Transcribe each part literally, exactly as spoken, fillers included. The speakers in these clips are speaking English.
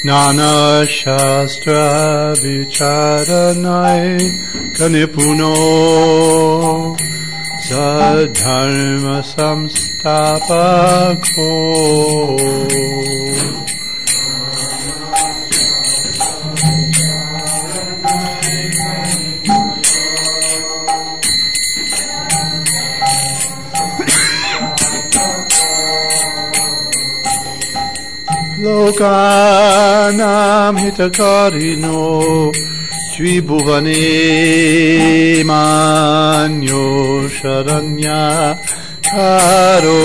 Nana Shastra Vicharanai Kanipuno Sadharma Samstapako Lokanam hitakarino Tribhuvane manyo sharanya karo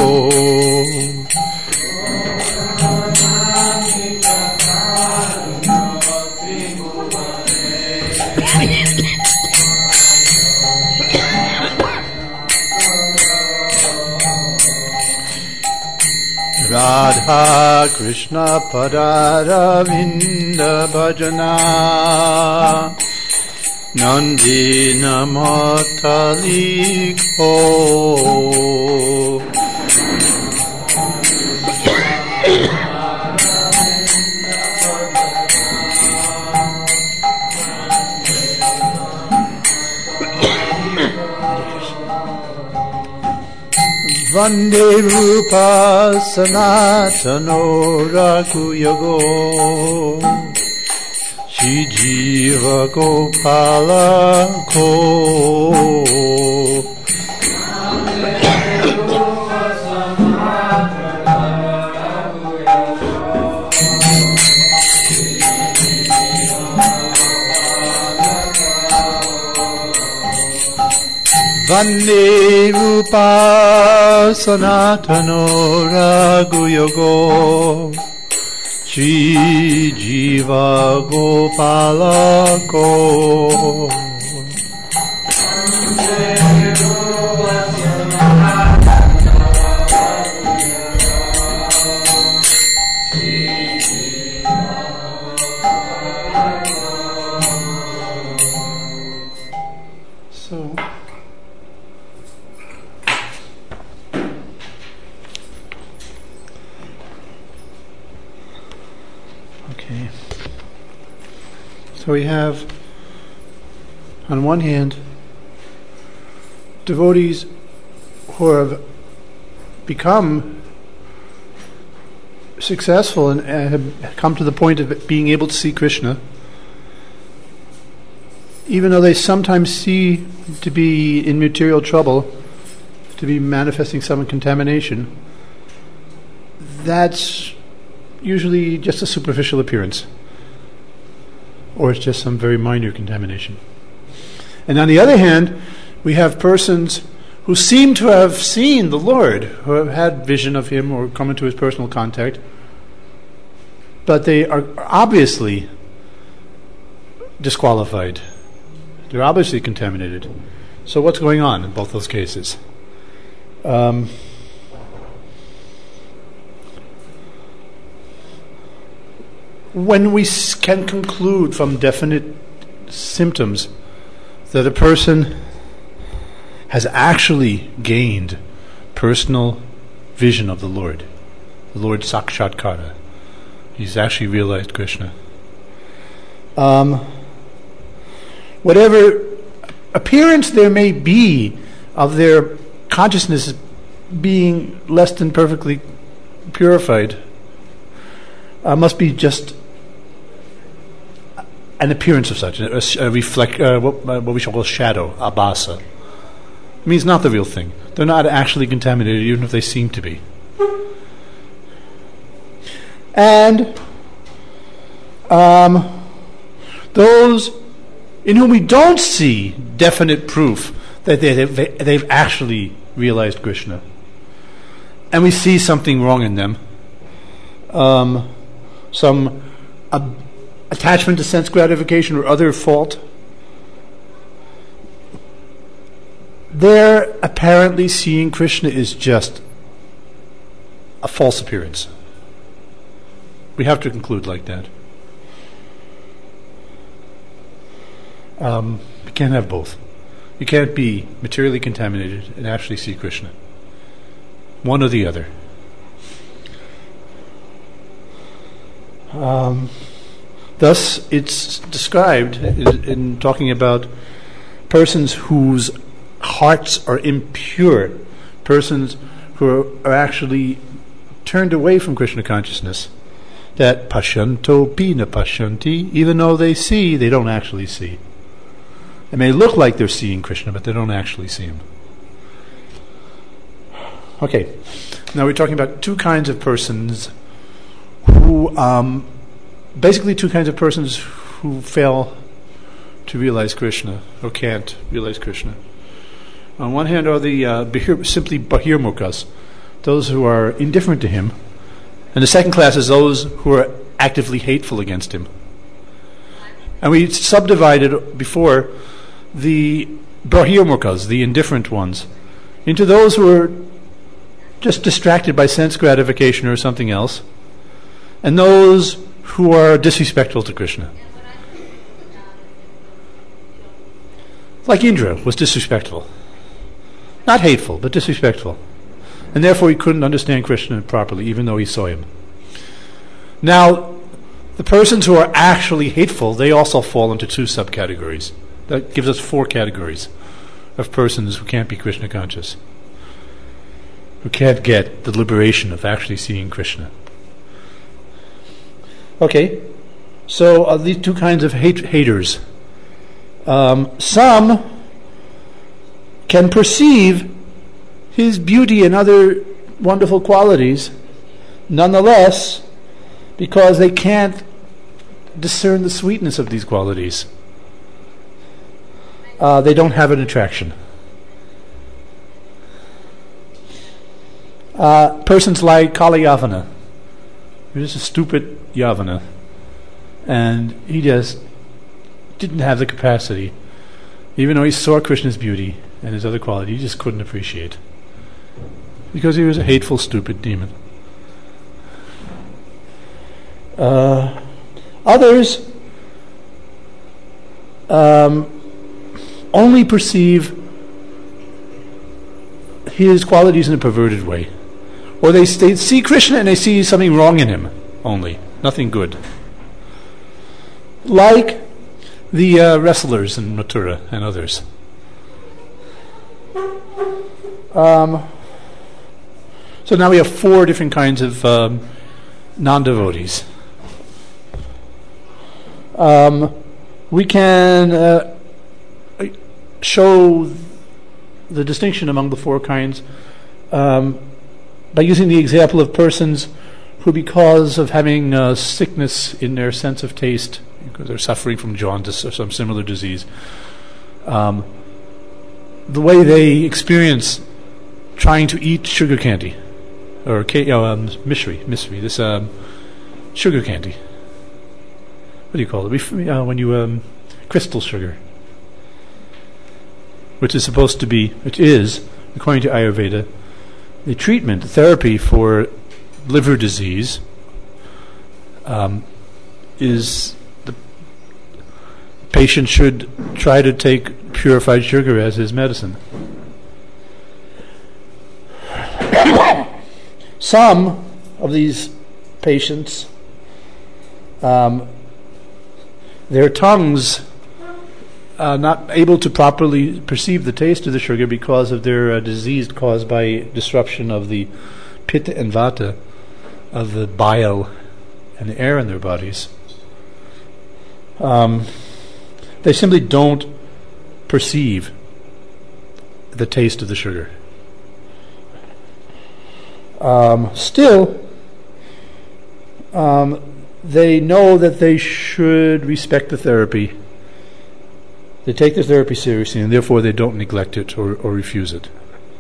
Radha Krishna Padaravinda Bhajana Nandina Mataliko Vande Rupa Sanatano Rakuyago Shri Jiva Gopala Ko Vande Rupa Sanatano Raguyogo Shri Jiva Gopala Ko So we have, on one hand, devotees who have become successful and have come to the point of being able to see Krishna, even though they sometimes see to be in material trouble, to be manifesting some contamination. That's usually just a superficial appearance, or it's just some very minor contamination. And on the other hand, we have persons who seem to have seen the Lord, who have had vision of Him or come into His personal contact, but they are obviously disqualified. They're obviously contaminated. So what's going on in both those cases? Um, when we can conclude from definite symptoms that a person has actually gained personal vision of the Lord, the Lord Sakshatkara, he's actually realized Krishna. Um, whatever appearance there may be of their consciousness being less than perfectly purified, uh, must be just an appearance of such, a, a reflect, uh, what, uh, what we shall call shadow, abhasa. It means not the real thing. They're not actually contaminated, even if they seem to be. And um, those in whom we don't see definite proof that they, they, they've actually realized Krishna, and we see something wrong in them, um, some uh, attachment to sense gratification or other fault, their apparently seeing Krishna is just a false appearance. We have to conclude like that. Um, you can't have both. You can't be materially contaminated and actually see Krishna. One or the other. Um, thus, it's described in, in talking about persons whose hearts are impure, persons who are, are actually turned away from Krishna consciousness, that pasyanto pina pasyanti, even though they see, they don't actually see. It may look like they're seeing Krishna, but they don't actually see him. Okay, now we're talking about two kinds of persons who, um, basically two kinds of persons who fail to realize Krishna, or can't realize Krishna. On one hand are the uh, bahir, simply bahirmukhas, those who are indifferent to him, and the second class is those who are actively hateful against him. And we subdivided before the bahirmukhas, the indifferent ones, into those who are just distracted by sense gratification or something else, and those who are disrespectful to Krishna. Like Indra was disrespectful. Not hateful, but disrespectful. And therefore he couldn't understand Krishna properly, even though he saw him. Now, the persons who are actually hateful, they also fall into two subcategories. That gives us four categories of persons who can't be Krishna conscious, who can't get the liberation of actually seeing Krishna. Okay, so uh, these two kinds of hate- haters. Um, some can perceive his beauty and other wonderful qualities, nonetheless, because they can't discern the sweetness of these qualities. Uh, they don't have an attraction. Uh, persons like Kala Yavana. He was just a stupid Yavana. And he just didn't have the capacity, even though he saw Krishna's beauty and his other quality, he just couldn't appreciate. Because he was a hateful, stupid demon. Uh, others um, only perceive his qualities in a perverted way. Or they, they see Krishna and they see something wrong in him only, nothing good. Like the uh, wrestlers in Mathura and others. Um, so now we have four different kinds of um, non-devotees. Um, we can uh, show the distinction among the four kinds um, by using the example of persons who, because of having uh, sickness in their sense of taste, because they're suffering from jaundice or some similar disease, um, the way they experience trying to eat sugar candy, or um, mishri, mishri, this um, sugar candy. What do you call it? Uh, when you um, crystal sugar, which is supposed to be, which is, according to Ayurveda, the treatment, therapy for liver disease, um, is the patient should try to take purified sugar as his medicine. Some of these patients, um, their tongues are not able to properly perceive the taste of the sugar because of their uh, disease caused by disruption of the pitta and vata, of the bile and the air in their bodies. Um, they simply don't perceive the taste of the sugar. Um, still, um, they know that they should respect the therapy. They take the therapy seriously, and therefore they don't neglect it or, or refuse it.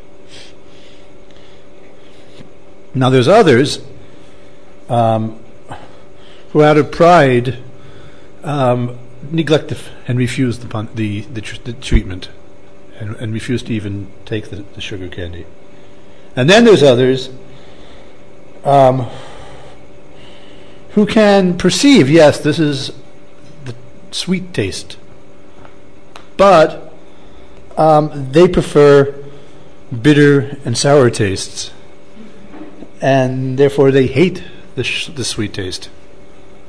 Now there's others um, who, out of pride, um, neglect the f- and refuse the, pun- the, the, tr- the treatment, and, and refuse to even take the, the sugar candy. And then there's others um, who can perceive, yes, this is the sweet taste, but um, they prefer bitter and sour tastes, and therefore they hate the, sh- the sweet taste.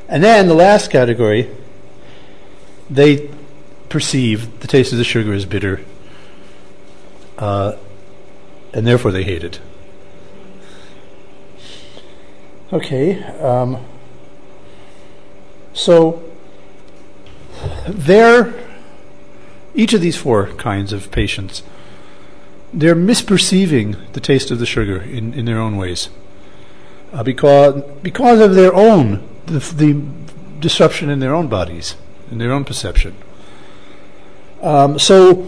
And then the last category, they perceive the taste of the sugar as bitter, uh, and therefore they hate it. Okay, um, so they're, each of these four kinds of patients, they're misperceiving the taste of the sugar in, in their own ways, uh, because because of their own the, the disruption in their own bodies, in their own perception. Um, so,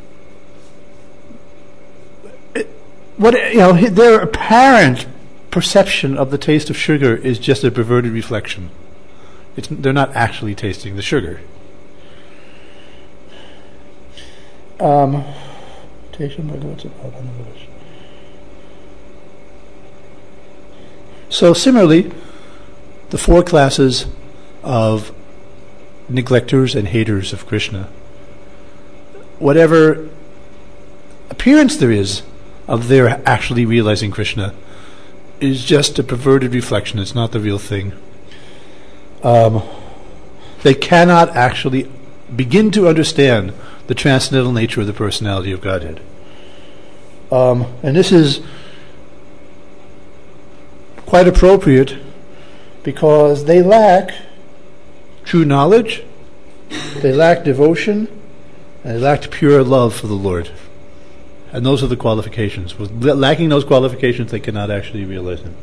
it, what you know, their apparent perception of the taste of sugar is just a perverted reflection. It's, they're not actually tasting the sugar. Um, so similarly, the four classes of neglectors and haters of Krishna, whatever appearance there is of their actually realizing Krishna, is just a perverted reflection. It's not the real thing. Um, they cannot actually begin to understand the transcendental nature of the personality of Godhead. Um, and this is quite appropriate because they lack true knowledge, they lack devotion, and they lack pure love for the Lord. And those are the qualifications. With lacking those qualifications, they cannot actually realize Him.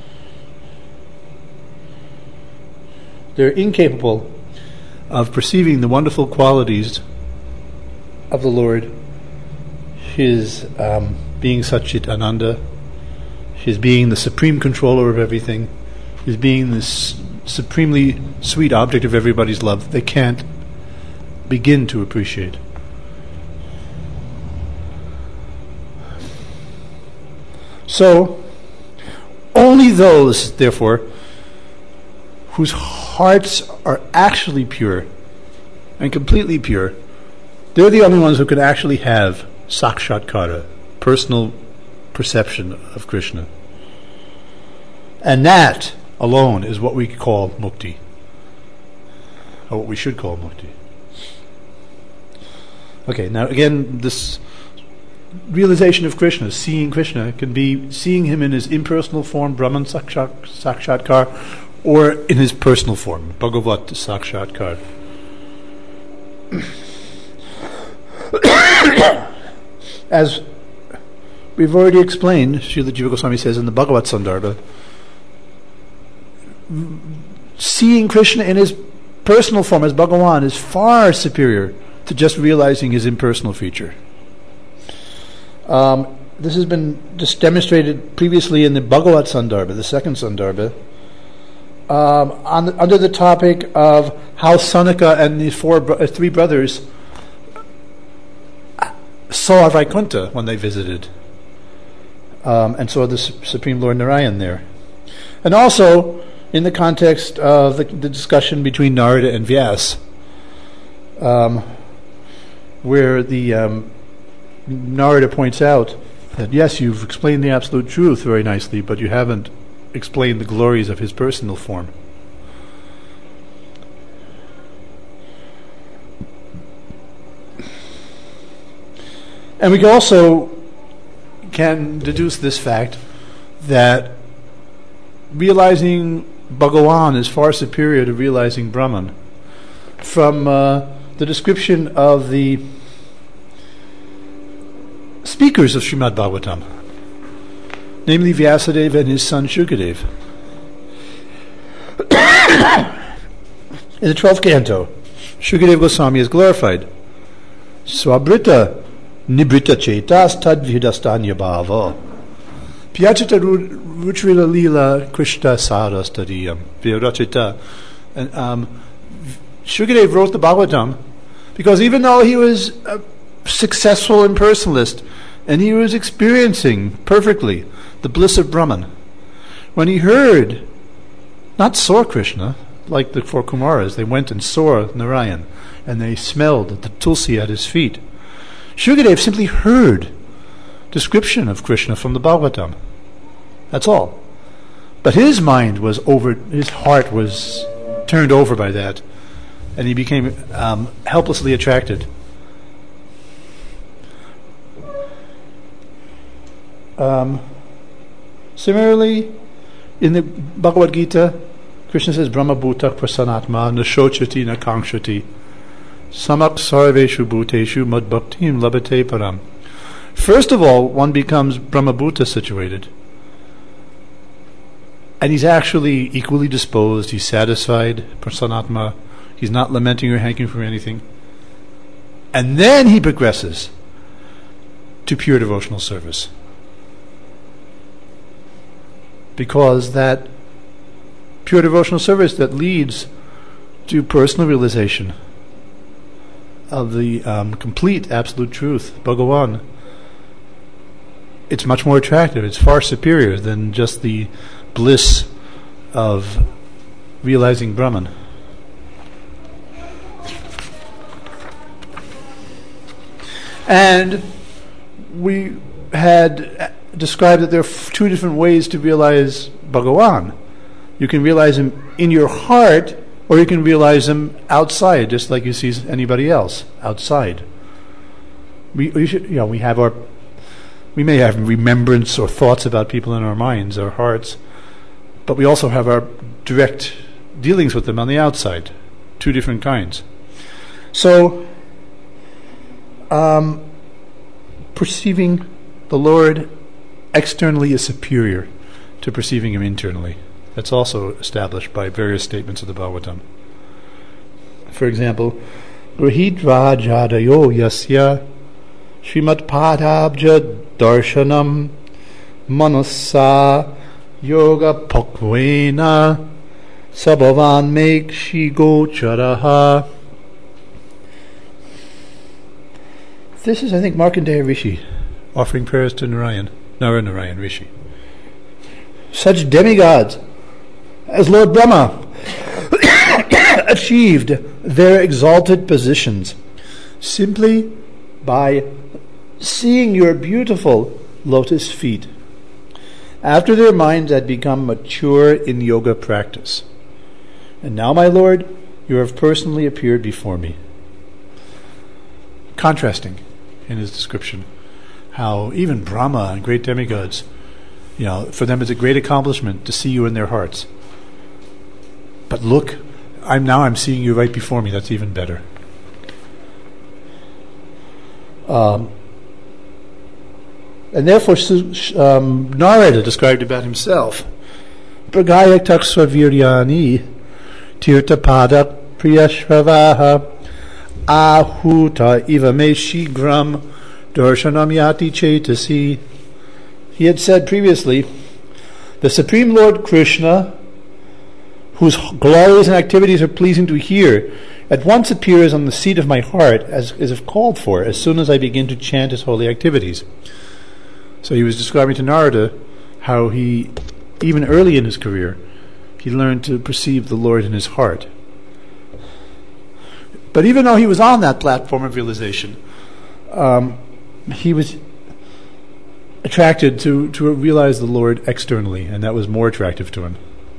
They're incapable of perceiving the wonderful qualities of the Lord, His um, being Satchit Ananda, His being the supreme controller of everything, His being this supremely sweet object of everybody's love. They can't begin to appreciate. So, only those, therefore, whose hearts are actually pure and completely pure, they're the only ones who can actually have sakshatkara, personal perception of Krishna. And that alone is what we call mukti, or what we should call mukti. Okay, now again, this realization of Krishna, seeing Krishna, can be seeing Him in His impersonal form, Brahman Sakshat, Sakshatkar, or in His personal form, Bhagavat Sakshatkar. As we've already explained, Srila Jiva Goswami says in the Bhagavat Sandarbha, seeing Krishna in His personal form as Bhagavan is far superior to just realizing His impersonal feature. Um, this has been just demonstrated previously in the Bhagavat Sandarbha, the second Sandarbha, um, on the, under the topic of how Sanaka and the four bro- uh, three brothers saw Vaikuntha when they visited, um, and saw the Su- Supreme Lord Narayan there. And also, in the context of the, the discussion between Narada and Vyas, um, where the um, Narada points out that yes, you've explained the absolute truth very nicely, but you haven't explained the glories of His personal form. And we also can deduce this fact that realizing Bhagavan is far superior to realizing Brahman from uh, the description of the speakers of Srimad Bhagavatam, namely Vyasadeva and his son Shukadev. In the twelfth canto, Shukadev Goswami is glorified. Swabrita nibrita chetas tadvidastanya bhava pyachita rutrila lila krishta sarastadiyam vyarachita. And um, Shukadev wrote the Bhagavatam because even though he was a successful impersonalist and he was experiencing perfectly the bliss of Brahman, when he heard, not saw Krishna, like the four Kumaras, they went and saw Narayan and they smelled the tulsi at his feet. Shukadev simply heard description of Krishna from the Bhagavatam. That's all. But his mind was over, his heart was turned over by that, and he became um, helplessly attracted. Um, similarly, in the Bhagavad Gita, Krishna says, Brahma bhutak prasanatma nashochati nakangshati samak sarveshu bhuteshu mad bhaktim labate param. First of all, one becomes Brahma bhuta situated. And he's actually equally disposed, he's satisfied, prasanatma, he's not lamenting or hanking for anything. And then he progresses to pure devotional service. Because that pure devotional service that leads to personal realization of the um, complete absolute truth, Bhagavan, it's much more attractive, it's far superior than just the bliss of realizing Brahman. And we had described that there are f- two different ways to realize Bhagavan. You can realize him in your heart, or you can realize him outside, just like you see anybody else outside. We, we should, you know, we have our, we may have remembrance or thoughts about people in our minds, our hearts, but we also have our direct dealings with them on the outside, two different kinds. So, um, perceiving the Lord externally is superior to perceiving him internally. That's also established by various statements of the Bhagavatam. For example, Grihidra jadayo yasya Srimad Padabja darshanam manasa yoga pakvena sabhavan mekshi gocharaha. This is, I think, Markandeya Rishi offering prayers to Narayan, Narayan Rishi. Such demigods as Lord Brahma achieved their exalted positions simply by seeing your beautiful lotus feet, after their minds had become mature in yoga practice. And now, my Lord, you have personally appeared before me. Contrasting in his description how even Brahma and great demigods, you know, for them it's a great accomplishment to see you in their hearts. But look, I'm now I'm seeing you right before me. That's even better. Um, and therefore, um, Narada described about himself, Pragaya taksva viryani tirtapada priyashravaha ahuta iva me shigram darshanam yati chetasi. He had said previously, the Supreme Lord Krishna, whose glories and activities are pleasing to hear, at once appears on the seat of my heart as, as if called for, as soon as I begin to chant his holy activities. So he was describing to Narada how he, even early in his career, he learned to perceive the Lord in his heart. But even though he was on that platform of realization, um, he was attracted to, to realize the Lord externally, and that was more attractive to him.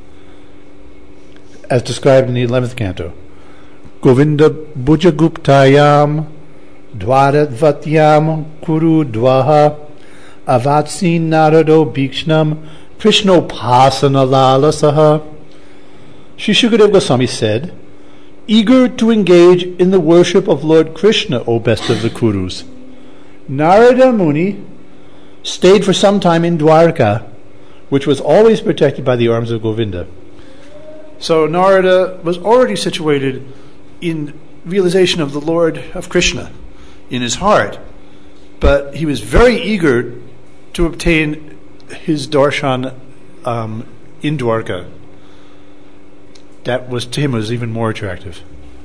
As described in the eleventh canto, Govinda Bhujaguptayam Dvaradvatyam Kuru Dvaha Avatsin Narado Bhikshnam Krishnopasana Lalasaha. Sri Shukadeva Goswami said, eager to engage in the worship of Lord Krishna, O best of the Kurus, Narada Muni stayed for some time in Dwarka, which was always protected by the arms of Govinda. So Narada was already situated in realization of the Lord of Krishna in his heart, but he was very eager to obtain his darshan um, in Dwarka. That was to him was even more attractive.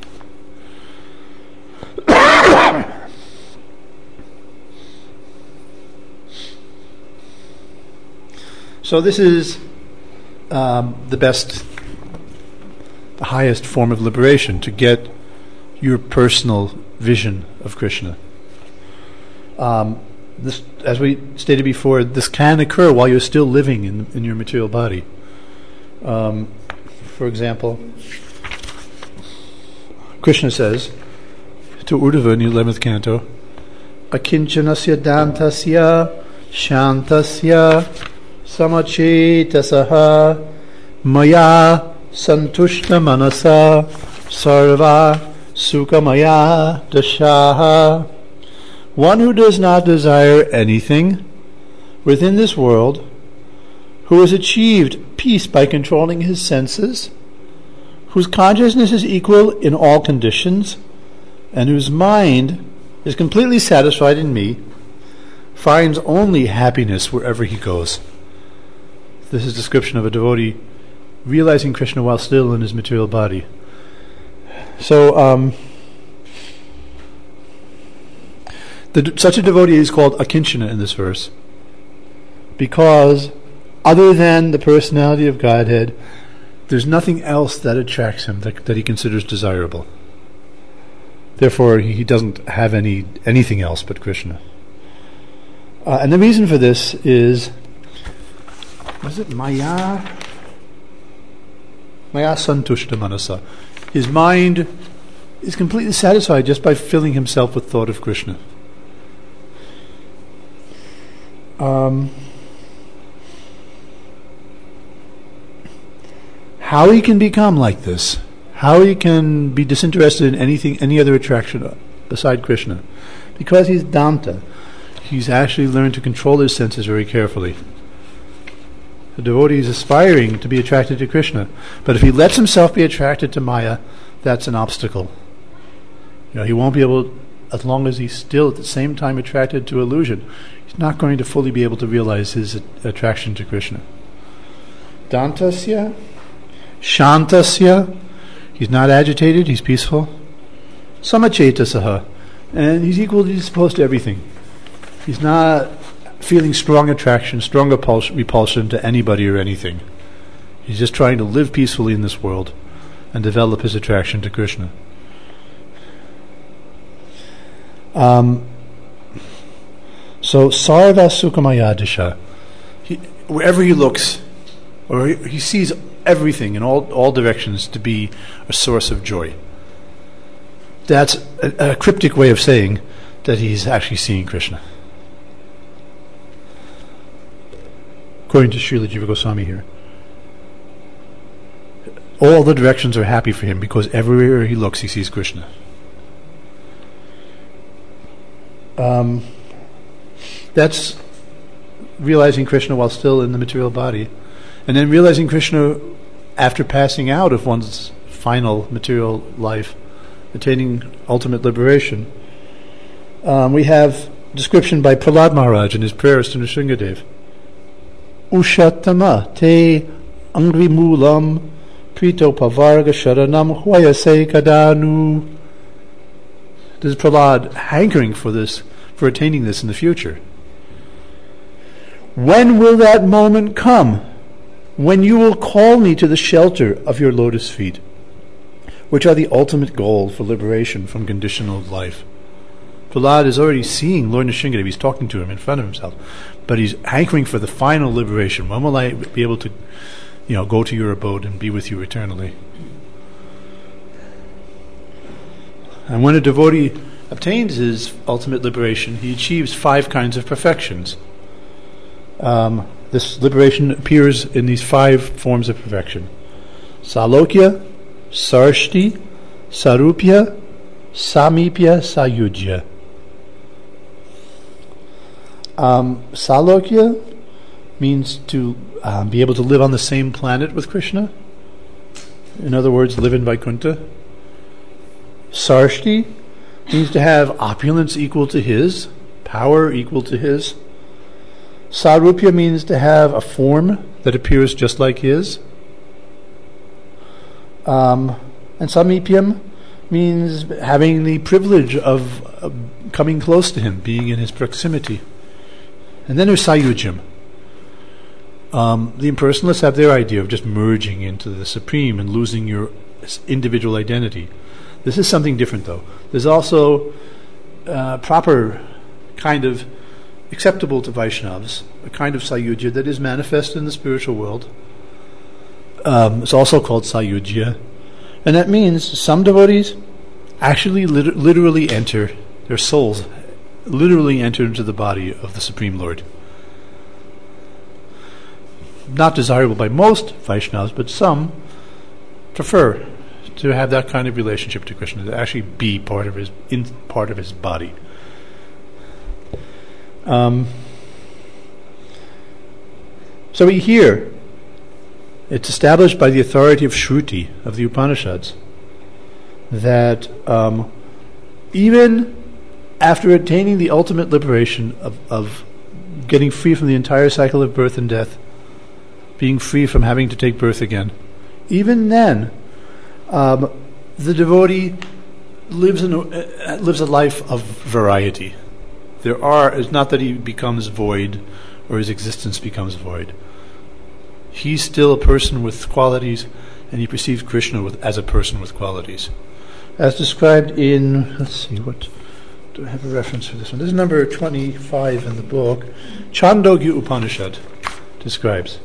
So this is um, the best, the highest form of liberation, to get your personal vision of Krishna. Um, this, as we stated before, this can occur while you're still living in, in your material body. Um, for example, Krishna says to Uddhava in the eleventh canto, Akinchanasya dantasya shantasya samachetasaha maya santushta manasa sarva sukhamaya dashaha. One who does not desire anything within this world, who has achieved peace by controlling his senses, whose consciousness is equal in all conditions, and whose mind is completely satisfied in me, finds only happiness wherever he goes. This is a description of a devotee realizing Krishna while still in his material body. So, um, the, such a devotee is called Akinchana in this verse, because other than the personality of Godhead, there's nothing else that attracts him, that, that he considers desirable. Therefore, he, he doesn't have any anything else but Krishna. Uh, and the reason for this is, was it Maya? Maya Santushta Manasa. His mind is completely satisfied just by filling himself with thought of Krishna. Um... How he can become like this, how he can be disinterested in anything, any other attraction beside Krishna, because he's Danta. He's actually learned to control his senses very carefully. The devotee is aspiring to be attracted to Krishna, but if he lets himself be attracted to Maya, that's an obstacle. You know, he won't be able, as long as he's still at the same time attracted to illusion, he's not going to fully be able to realize his attraction to Krishna. Dantasya Shantasya, he's not agitated, he's peaceful. Samachetasaha, and he's equally disposed to everything. He's not feeling strong attraction, strong repulsion to anybody or anything. He's just trying to live peacefully in this world and develop his attraction to Krishna. Um, so, Sarva Sukhamayadisha, he, wherever he looks, or he, he sees everything in all, all directions to be a source of joy. That's a, a cryptic way of saying that he's actually seeing Krishna. According to Srila Jiva Goswami here. All the directions are happy for him because everywhere he looks he sees Krishna. Um, that's realizing Krishna while still in the material body. And then realizing Krishna after passing out of one's final material life, attaining ultimate liberation. Um, we have description by Prahlad Maharaj in his prayers to Nrsingadev. Ushatama te angrimulam prito pavarga sharanam hwayase kadanu. This is Prahlad hankering for this, for attaining this in the future. When will that moment come? When you will call me to the shelter of your lotus feet, which are the ultimate goal for liberation from conditional life. Prahlad is already seeing Lord Nrsingadev. He's talking to him in front of himself, but he's hankering for the final liberation. When will I be able to, you know, go to your abode and be with you eternally? And when a devotee obtains his ultimate liberation, he achieves five kinds of perfections. Um, this liberation appears in these five forms of perfection: Salokya, Sarshti, Sarupya, Samipya, Sayujya. Um, Salokya means to um, be able to live on the same planet with Krishna. In other words, live in Vaikuntha. Sarshti means to have opulence equal to his, power equal to his. Sarupya means to have a form that appears just like his. Um, and Samipyam means having the privilege of uh, coming close to him, being in his proximity. And then there's Sayujyam. Um, the impersonalists have their idea of just merging into the Supreme and losing your individual identity. This is something different, though. There's also a proper kind of acceptable to Vaishnavas, a kind of Sayujya that is manifest in the spiritual world. Um, it's also called Sayujya. And that means some devotees actually lit- literally enter, their souls literally enter into the body of the Supreme Lord. Not desirable by most Vaishnavas, but some prefer to have that kind of relationship to Krishna, to actually be part of his in part of his body. Um, so we hear it's established by the authority of Shruti, of the Upanishads, that um, even after attaining the ultimate liberation of, of getting free from the entire cycle of birth and death, being free from having to take birth again, even then, um, the devotee lives in a, uh, lives a life of variety. There are, it's not that he becomes void or his existence becomes void. He's still a person with qualities, and he perceives Krishna with, as a person with qualities. As described in, let's see, what, do I have a reference for this one? This is number twenty-five in the book. Chandogya Upanishad describes.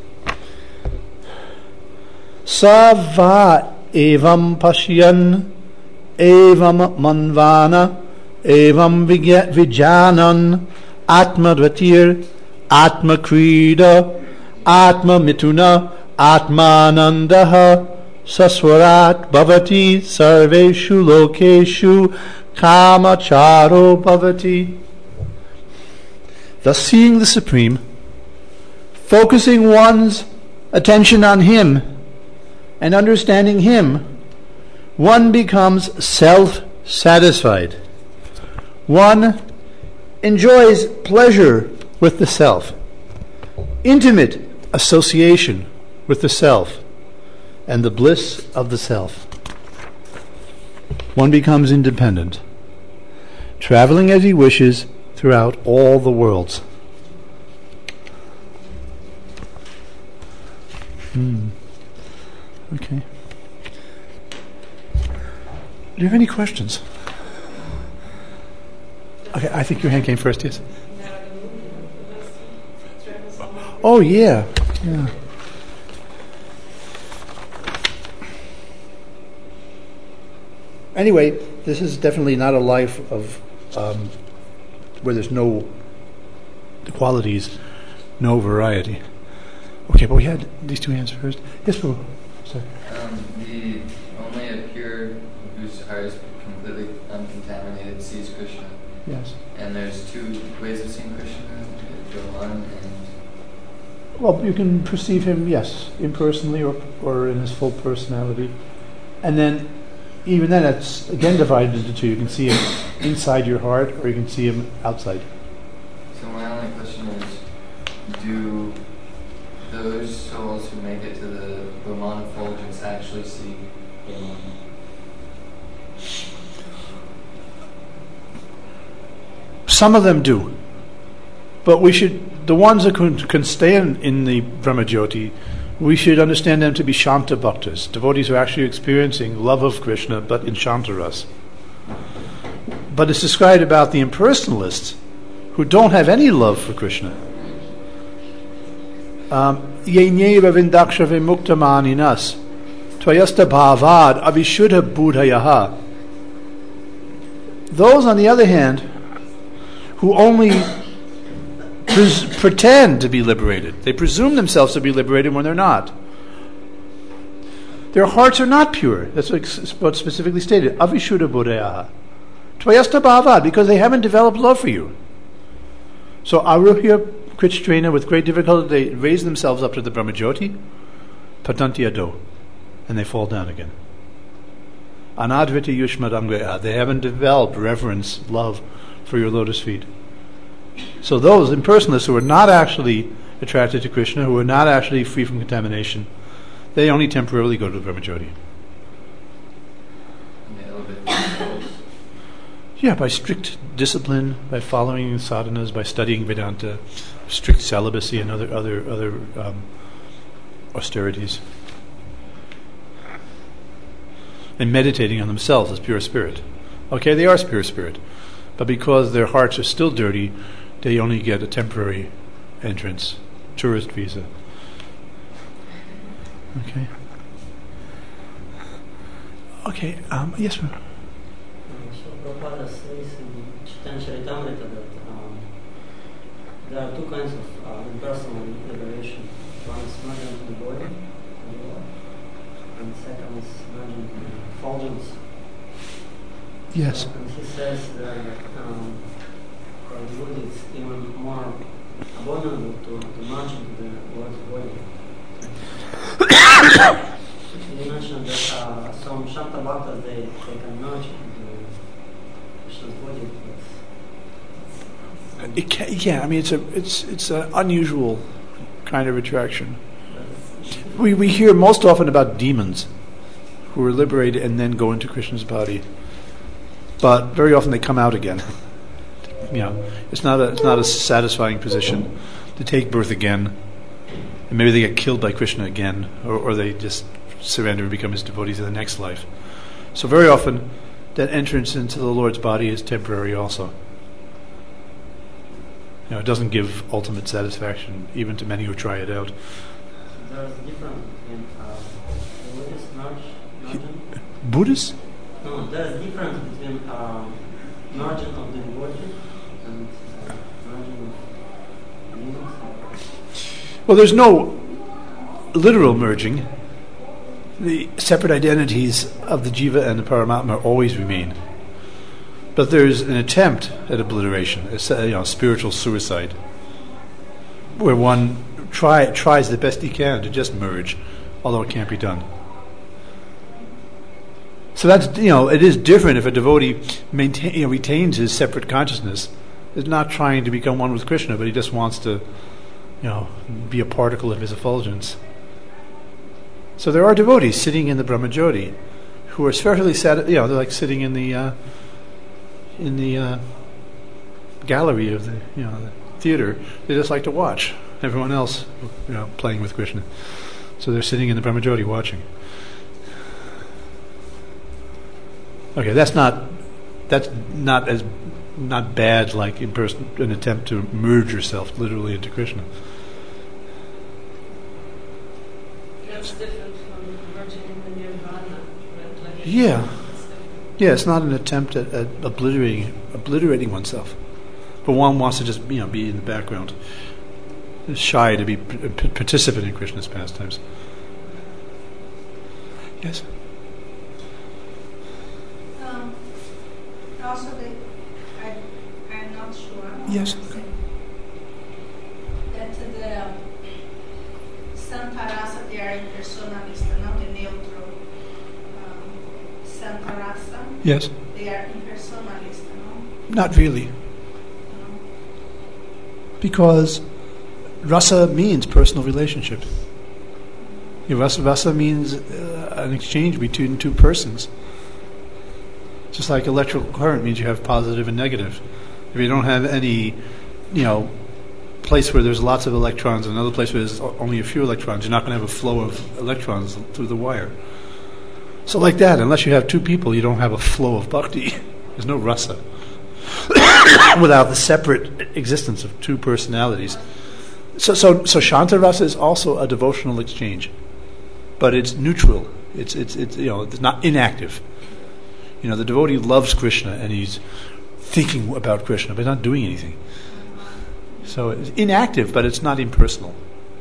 Sava evam pashyan, evam manvana, evam vijanan, atmadvatir, atmakrida, Atma mituna atmanandaha saswarat bhavati sarveshu lokeshu kamacharo bhavati. Thus, seeing the Supreme, focusing one's attention on Him and understanding Him, one becomes self-satisfied. One enjoys pleasure with the self, intimate association with the self, and the bliss of the self. One becomes independent, traveling as he wishes throughout all the worlds. Hmm. Okay. Do you have any questions? Okay, I think your hand came first, yes? Oh, yeah. Yeah. Anyway, this is definitely not a life of um, where there's no qualities, no variety. Okay, but we had these two hands first. Yes, Prabhu. Sorry. Um, the only a pure whose heart is completely uncontaminated sees Krishna. Yes. And there's two ways of seeing Krishna. Brahman and Well, you can perceive him, yes, impersonally or or in his full personality. And then, even then, it's again divided into two. You can see him inside your heart, or you can see him outside. So my only question is, do those souls who make it to the Brahman effulgence actually see Brahman? Some of them do. But we should, the ones that can, can stay in, in the Brahmajyoti, we should understand them to be Shanta Bhaktas, devotees who are actually experiencing love of Krishna, but in Shanta Ras. But it's described about the impersonalists who don't have any love for Krishna. Yenyeva vindakshave muktamaninas tvayasta bhavad avishuddha buddhayaha. Those, on the other hand, who only pres- pretend to be liberated, they presume themselves to be liberated when they're not. Their hearts are not pure. That's what's specifically stated. Avishuddha buddhayaha. Tvayasta bhavad, because they haven't developed love for you. So aruhya Kritrena, with great difficulty, they raise themselves up to the Brahmajyoti, patanti ado, and they fall down again. Anadvita yushmadamgaya, they haven't developed reverence, love for your lotus feet. So those impersonalists who are not actually attracted to Krishna, who are not actually free from contamination, they only temporarily go to the Brahmajyoti. Yeah, by strict discipline, by following sadhanas, by studying Vedanta, strict celibacy, and other other other um, austerities, and meditating on themselves as pure spirit. Okay, they are pure spirit, but because their hearts are still dirty, they only get a temporary entrance, tourist visa. Okay. Okay. Um, yes, ma'am. Prabhupada says in Chaitanya Charitamrita that um, there are two kinds of uh, impersonal liberation. One is merging into the body, and the second is merging into the effulgence. Yes. Uh, and he says that um, for the body it's even more abominable to, to merge into the Lord's body. You mentioned that uh, some Shanta Bhaktas, they, they can merge into Krishna's body. It can, yeah, I mean it's a it's it's an unusual kind of attraction. We we hear most often about demons who are liberated and then go into Krishna's body, but very often they come out again. You know, it's not a it's not a satisfying position to take birth again, and maybe they get killed by Krishna again, or, or they just surrender and become his devotees in the next life. So very often, that entrance into the Lord's body is temporary also. You know, it doesn't give ultimate satisfaction, even to many who try it out. So there's a difference between uh, Buddhist merging? Buddhists? No, there's a difference between um, merging of the devotee and uh, merging of demons. Well, there's no literal merging. The separate identities of the Jiva and the Paramatma always remain. But there's an attempt at obliteration, a you know, spiritual suicide, where one try, tries the best he can to just merge, although it can't be done. So that's, you know, it is different if a devotee maintain, you know, retains his separate consciousness. Is not trying to become one with Krishna, but he just wants to, you know, be a particle of his effulgence. So there are devotees sitting in the Brahmajyoti who are spiritually sad, you know, they're like sitting in the uh, in the uh, gallery of the, you know, the theater. They just like to watch everyone else, you know, playing with Krishna. So they're sitting in the Brahmajyoti watching. Okay, that's not that's not as not bad like in person an attempt to merge yourself literally into Krishna. That's different from merging in the nirvana, right? Like Yeah. Yeah, it's not an attempt at, at obliterating obliterating oneself, but one wants to just, you know, be in the background, shy to be p- p- participant in Krishna's pastimes. Yes. Um, also, the, I, I'm not sure. Yes. That the Santa Rasa, they are impersonalista, not the neutral um, Santa Rasa. Yes. They are impersonalist, no? Not really, No? because rasa means personal relationship. Yeah, rasa, rasa means uh, an exchange between two persons. Just like electrical current means you have positive and negative. If you don't have any, you know, place where there's lots of electrons and another place where there's only a few electrons, you're not going to have a flow of electrons through the wire. So like that, unless you have two people, you don't have a flow of bhakti. There's no rasa. Without the separate existence of two personalities. So, so, so Shanta rasa is also a devotional exchange, but it's neutral. It's, it's, it's, you know, it's not inactive. You know, the devotee loves Krishna and he's thinking about Krishna, but not doing anything. So it's inactive, but it's not impersonal.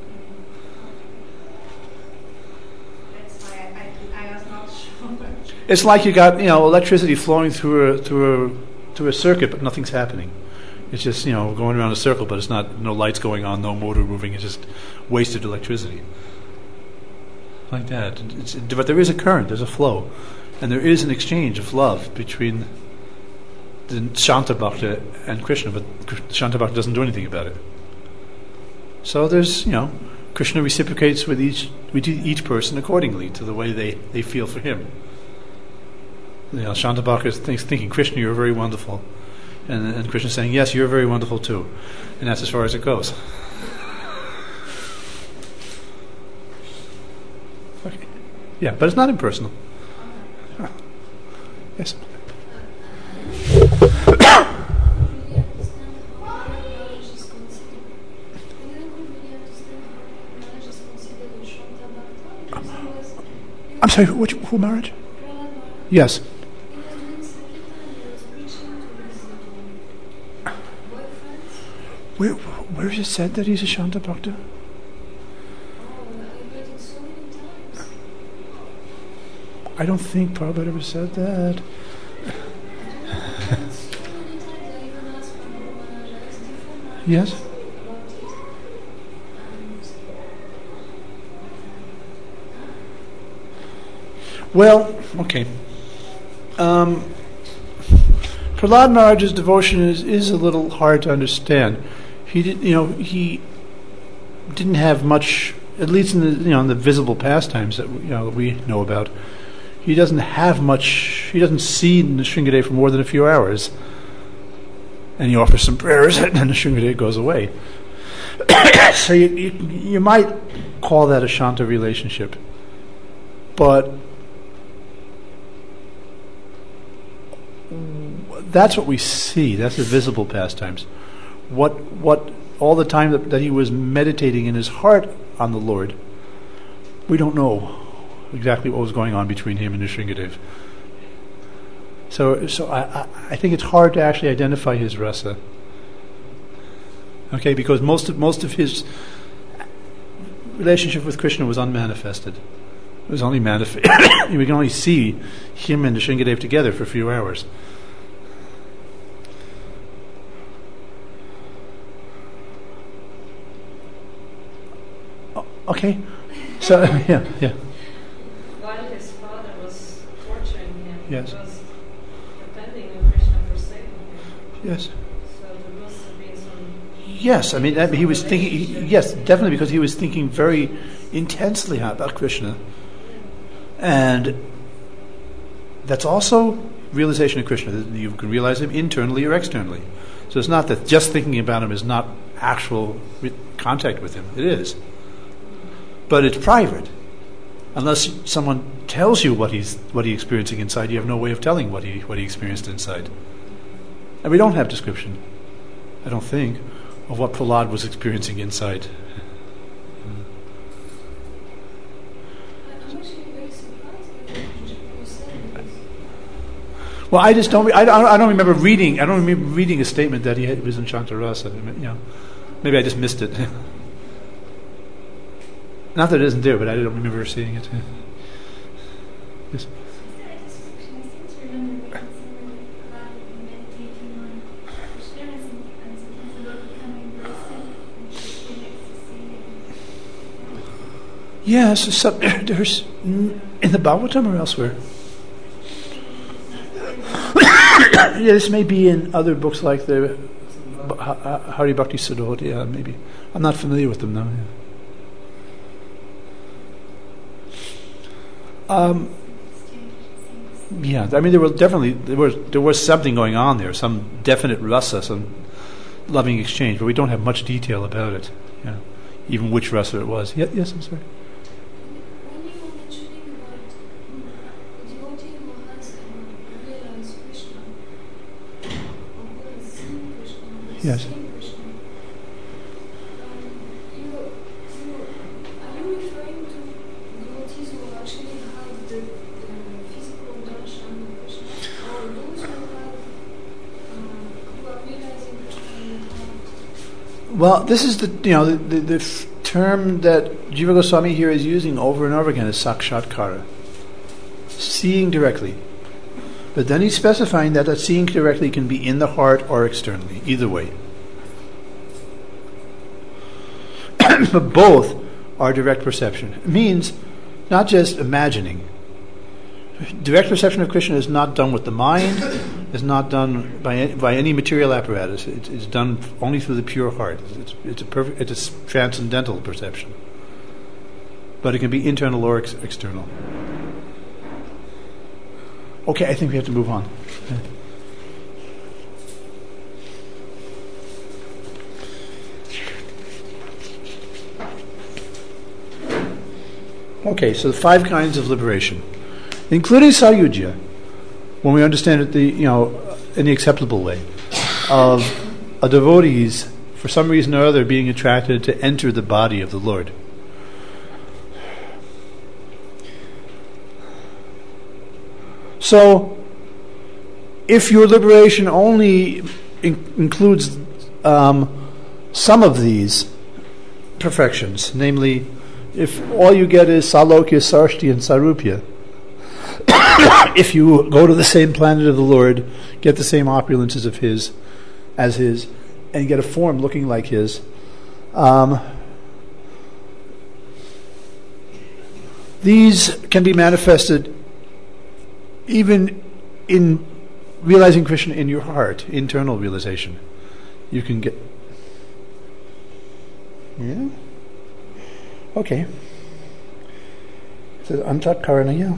That's why I, I, I was not sure. It's like you got, you know, electricity flowing through a through a through a circuit, but nothing's happening. It's just, you know, going around a circle, but it's not, no lights going on, no motor moving. It's just wasted electricity. Like that. It's, but there is a current, there's a flow, and there is an exchange of love between the Shanta Bhakta and Krishna, but Shanta Bhakta doesn't do anything about it. So there's, you know, Krishna reciprocates with each with each person accordingly to the way they, they feel for him. You know, Shanta Bhakta is thinks, thinking, Krishna, you're very wonderful. And, and Krishna saying, yes, you're very wonderful too. And that's as far as it goes. Okay. Yeah, but it's not impersonal. Huh. Yes. I'm sorry, which, who marriage? Yes. Where, where is it said that he's a Shanta Bhakta? I don't think Prabhupada ever said that. Yes? Well, okay. Um, Prahlad Maharaj's devotion is, is a little hard to understand. He did, you know, he didn't have much, at least in the, you know, in the visible pastimes that you know that we know about. He doesn't have much. He doesn't see Nrsingadev for more than a few hours, and he offers some prayers, and then Nrsingadev goes away. So you, you you might call that a Shanta relationship, but that's what we see. That's the visible pastimes. What what all the time that, that he was meditating in his heart on the Lord, we don't know exactly what was going on between him and Nrsingadev. So so I, I, I think it's hard to actually identify his rasa. Okay, because most of most of his relationship with Krishna was unmanifested. It was only manifest. We can only see him and Nrsingadev together for a few hours. Okay, so yeah, yeah. While his father was torturing him, Yes. he was depending on Krishna for saving him. Yes. So there must have been some. Yes, I mean I mean, he was thinking. He, yes, definitely, because he was thinking very intensely about Krishna, and that's also realization of Krishna. That you can realize him internally or externally. So it's not that just thinking about him is not actual re- contact with him. It is. But it's private. Unless someone tells you what he's what he's experiencing inside, you have no way of telling what he what he experienced inside. And we don't have description, I don't think, of what Prahlad was experiencing inside. I'm actually very surprised by what you said. Well, I just don't. Re- I, don't I don't remember reading. I don't remember reading a statement that he had, was in Chantarasa. I mean, you know, maybe I just missed it. Not that it isn't there, but I don't remember seeing it. Yes. Is there a description? I seem to remember reading somewhere about meditating on Krishna and sometimes about becoming very sad and feeling ecstasy. Yes, so there's in the Bhagavatam or elsewhere. Yeah, this may be in other books like the Hari Bhakti Sudhot. Yeah, maybe. I'm not familiar with them now. Yeah. Um, yeah, I mean, there was definitely there was there was something going on there, some definite rasa, some loving exchange, but we don't have much detail about it. You know, even which rasa it was. Yeah, yes, I'm sorry. When you were mentioning about a devotee who has realized Krishna, or who has seen Krishna, who has Yes. seen Krishna, um, you, you, are you referring to devotees who actually have the, the physical darshan of Krishna, or those who have, um, who are realizing Krishna in the heart? Well, this is the you know the, the, the f- term that Jiva Goswami here is using over and over again is sakshatkara, seeing directly. But then he's specifying that that seeing directly can be in the heart or externally, either way. But both are direct perception. It means not just imagining. Direct perception of Krishna is not done with the mind, is not done by any, by any material apparatus. It, it's done only through the pure heart. It's, it's a perfect, it's a transcendental perception. But it can be internal or ex- external. Okay, I think we have to move on. Okay, so the five kinds of liberation, including sayujya, when we understand it, the you know, in the acceptable way, of a devotee's, for some reason or other, being attracted to enter the body of the Lord. So, if your liberation only in- includes um, some of these perfections, namely, if all you get is Salokya, Sarshti, and Sarupya, if you go to the same planet of the Lord, get the same opulences of his as his, and get a form looking like his, um, these can be manifested even in realizing Krishna in your heart, internal realization. You can get... Yeah? Okay. It says, Antat Karanaya.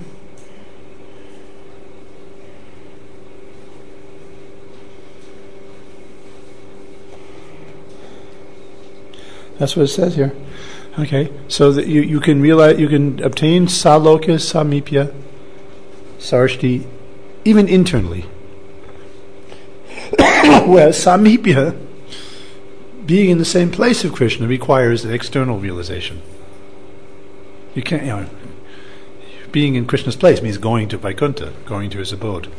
That's what it says here. Okay, so that you, you can realize, you can obtain Salokya, Samipya, Sarshti, even internally. Whereas Samipya, being in the same place of Krishna, requires an external realization. You can't, you know, being in Krishna's place means going to Vaikuntha, going to his abode.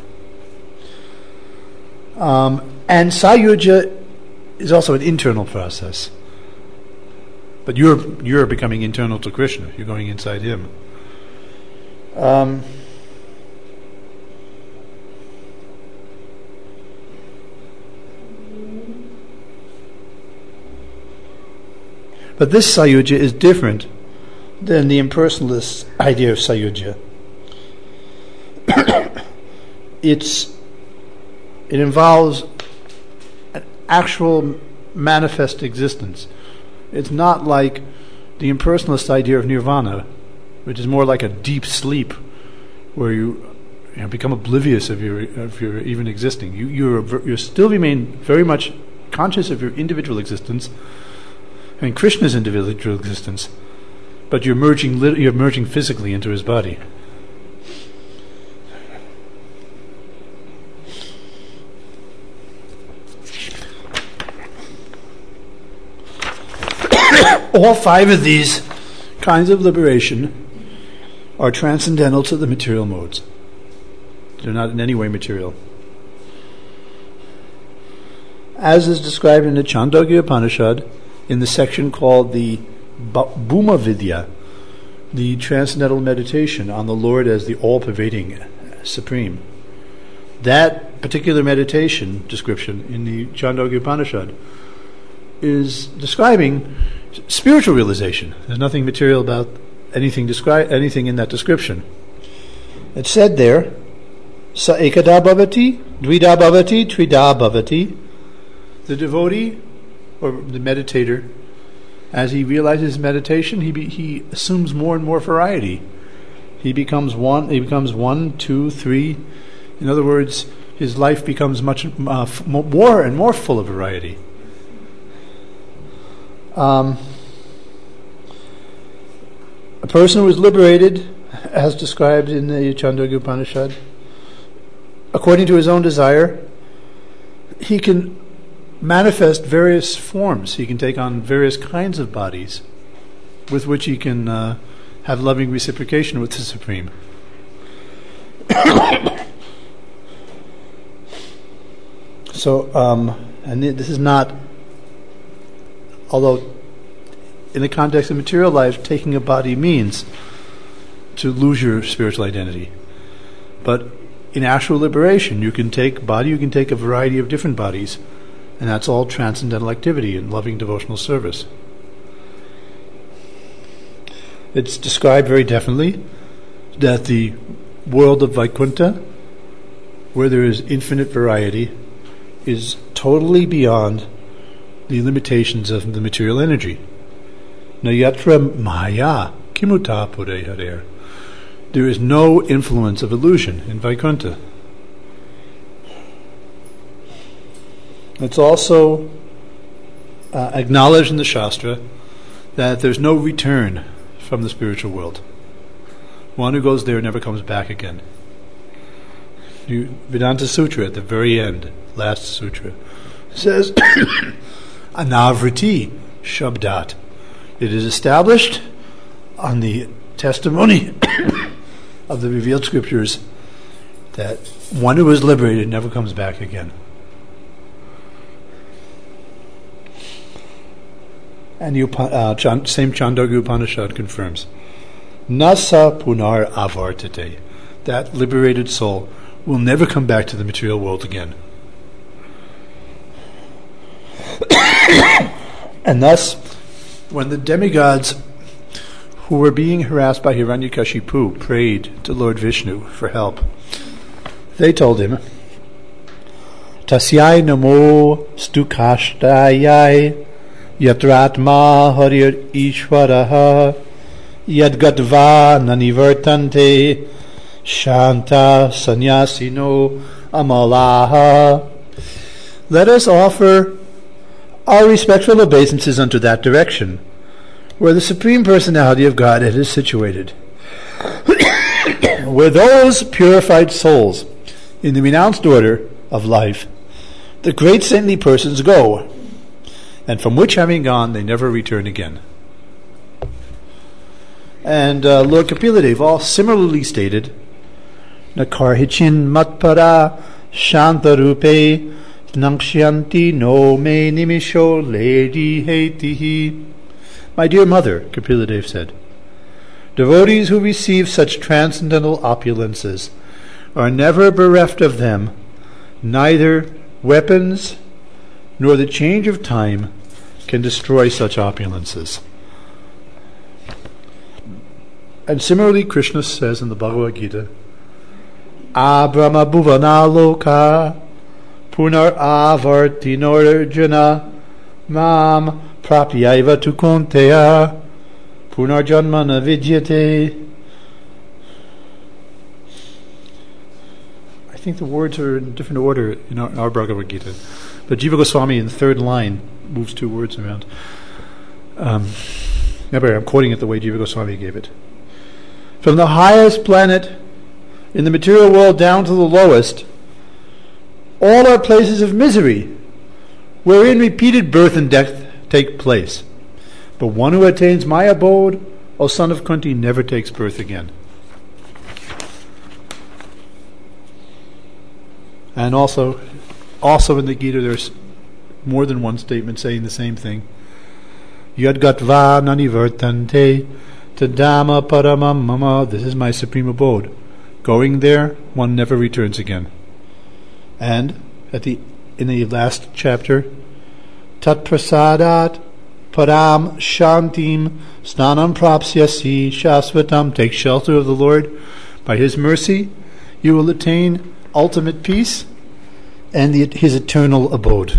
Um, and Sayuja is also an internal process. But you're you're becoming internal to Krishna. You're going inside him. Um, but this Sayuja is different than the impersonalist idea of Sayuja. it's it involves an actual manifest existence. It's not like the impersonalist idea of nirvana, which is more like a deep sleep, where you, you know, become oblivious of your of your even existing. You you you still remain very much conscious of your individual existence, I mean Krishna's individual existence, but you're merging you're merging physically into his body. All five of these kinds of liberation are transcendental to the material modes. They're not in any way material. As is described in the Chandogya Upanishad, in the section called the Bhuma Vidya, the transcendental meditation on the Lord as the all-pervading Supreme. That particular meditation description in the Chandogya Upanishad is describing spiritual realization. There's nothing material about anything descri- anything in that description. It's said there, Sa ekada bhavati, dvida bhavati, trida bhavati. The devotee, or the meditator, as he realizes meditation, he be, he assumes more and more variety. He becomes one. He becomes one, two, three. In other words, his life becomes much uh, f- more and more full of variety. Um, a person who is liberated, as described in the Chandogya Upanishad, according to his own desire, he can manifest various forms. He can take on various kinds of bodies with which he can uh, have loving reciprocation with the Supreme. So, um, and this is not, although in the context of material life, taking a body means to lose your spiritual identity. But in actual liberation, you can take body, you can take a variety of different bodies, and that's all transcendental activity and loving devotional service. It's described very definitely that the world of Vaikuntha, where there is infinite variety, is totally beyond the limitations of the material energy. Nayatra Maya Kimuta Pure Harer. There is no influence of illusion in Vaikuntha. It's also uh, acknowledged in the Shastra that there's no return from the spiritual world. One who goes there never comes back again. You, Vedanta Sutra at the very end, last sutra, says Anavriti Shabdat. It is established on the testimony of the revealed scriptures that one who is liberated never comes back again. And the Upa- uh, Chan- same Chandogya Upanishad confirms. Nasa punar avartate. That liberated soul will never come back to the material world again. And thus, when the demigods who were being harassed by Hiranyakashipu prayed to Lord Vishnu for help, they told him, Tasyai namo stukashtayai yatratma harir ishvaraha yadgatva nanivartante shanta sanyasino amalaha. Let us offer our respectful obeisances unto that direction, where the Supreme Personality of Godhead is situated, where those purified souls in the renounced order of life, the great saintly persons go, and from which having gone, they never return again. And uh, Lord Kapila all similarly stated, Nakarhichin matpara shantarupe Nangshanti no me nimisho lady hetihi. My dear mother, Kapila said, devotees who receive such transcendental opulences are never bereft of them, neither weapons nor the change of time can destroy such opulences. And similarly, Krishna says in the Bhagavad Gita, Abrahma bhuvana loka punar avartinorjana mam prapyaiva tu konteya punar janmana vidyate. I think the words are in different order in our, in our Bhagavad Gita, but Jiva Goswami in the third line moves two words around. Um, remember, I'm quoting it the way Jiva Goswami gave it. From the highest planet in the material world down to the lowest, all are places of misery, wherein repeated birth and death take place. But one who attains my abode, O son of Kunti, never takes birth again. And also, also in the Gita, there's more than one statement saying the same thing. Yadgatva nanivartante tadama paramam mama. This is my supreme abode. Going there, one never returns again. And at the in the last chapter, Tat prasadat param shantim snanam prapsyasi shasvatam. Take shelter of the Lord. By His mercy, you will attain ultimate peace and the, His eternal abode.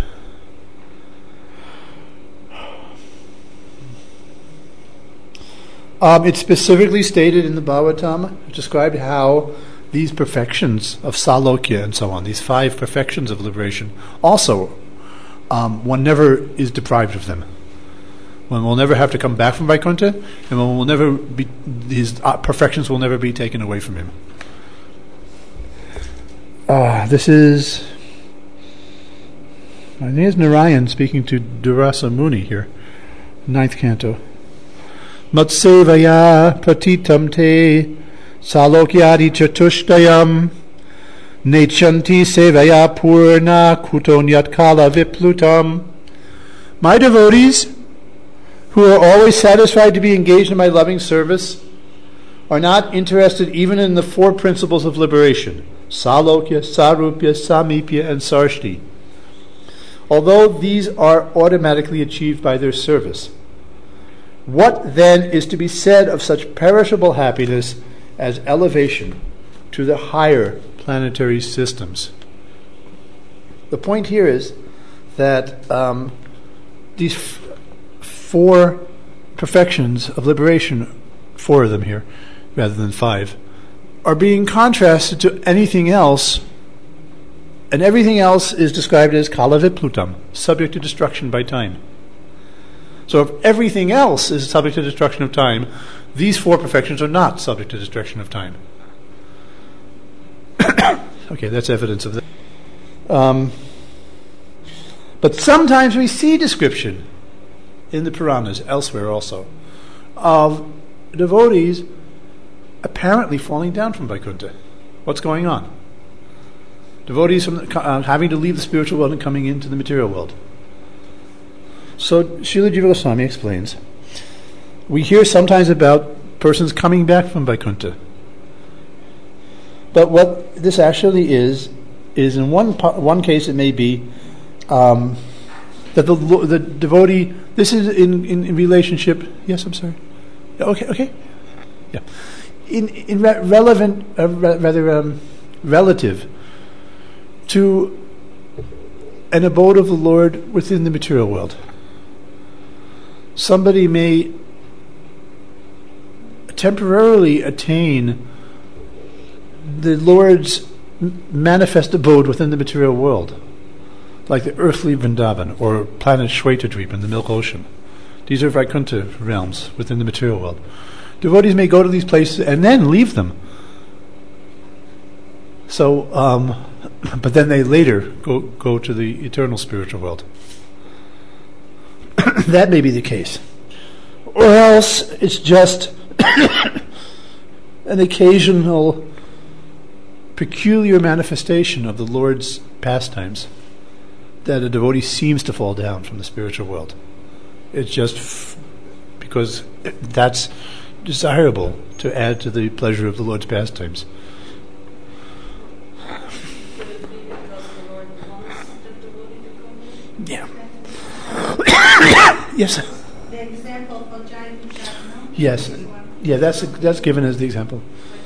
Um, it's specifically stated in the Bhagavatam, described how these perfections of Salokya and so on, these five perfections of liberation, also um, one never is deprived of them. One will never have to come back from Vaikuntha, and one will never be, his uh, perfections will never be taken away from him. Uh, this is, I think it's Narayan speaking to Durasa Muni here, ninth canto. Matsevaya pratitam te salokyadi chatushtayam nechanti sevaya purna kutonyat kala viplutam. My devotees, who are always satisfied to be engaged in my loving service, are not interested even in the four principles of liberation, Salokya, Sarupya, Samipya, and Sarshti, although these are automatically achieved by their service. What then is to be said of such perishable happiness as elevation to the higher planetary systems? The point here is that um, these f- four perfections of liberation, four of them here rather than five, are being contrasted to anything else, and everything else is described as kalaviplutam, subject to destruction by time. So if everything else is subject to destruction of time, these four perfections are not subject to destruction of time. Okay, that's evidence of that. Um, but sometimes we see description in the Puranas, elsewhere also, of devotees apparently falling down from Vaikuntha. What's going on? Devotees from the, uh, having to leave the spiritual world and coming into the material world. So Srila Jiva Goswami explains, we hear sometimes about persons coming back from Vaikuntha. But what this actually is, is in one po- one case it may be um, that the the devotee, this is in, in, in relationship, yes, I'm sorry. Okay, okay. Yeah. In in re- relevant, uh, re- rather um, relative to an abode of the Lord within the material world. Somebody may temporarily attain the Lord's manifest abode within the material world, like the earthly Vrindavan or planet Shwetadweep in the Milk Ocean. These are Vaikuntha realms within the material world. Devotees may go to these places and then leave them. So, um, but then they later go, go to the eternal spiritual world. That may be the case. Or else it's just an occasional peculiar manifestation of the Lord's pastimes that a devotee seems to fall down from the spiritual world. It's just f- because that's desirable to add to the pleasure of the Lord's pastimes. Could it be because the Lord wants the devotee to come? Yeah. Yes. The example for Jai Vijay, no? Yes. This one. Yeah, that's that's given as the example.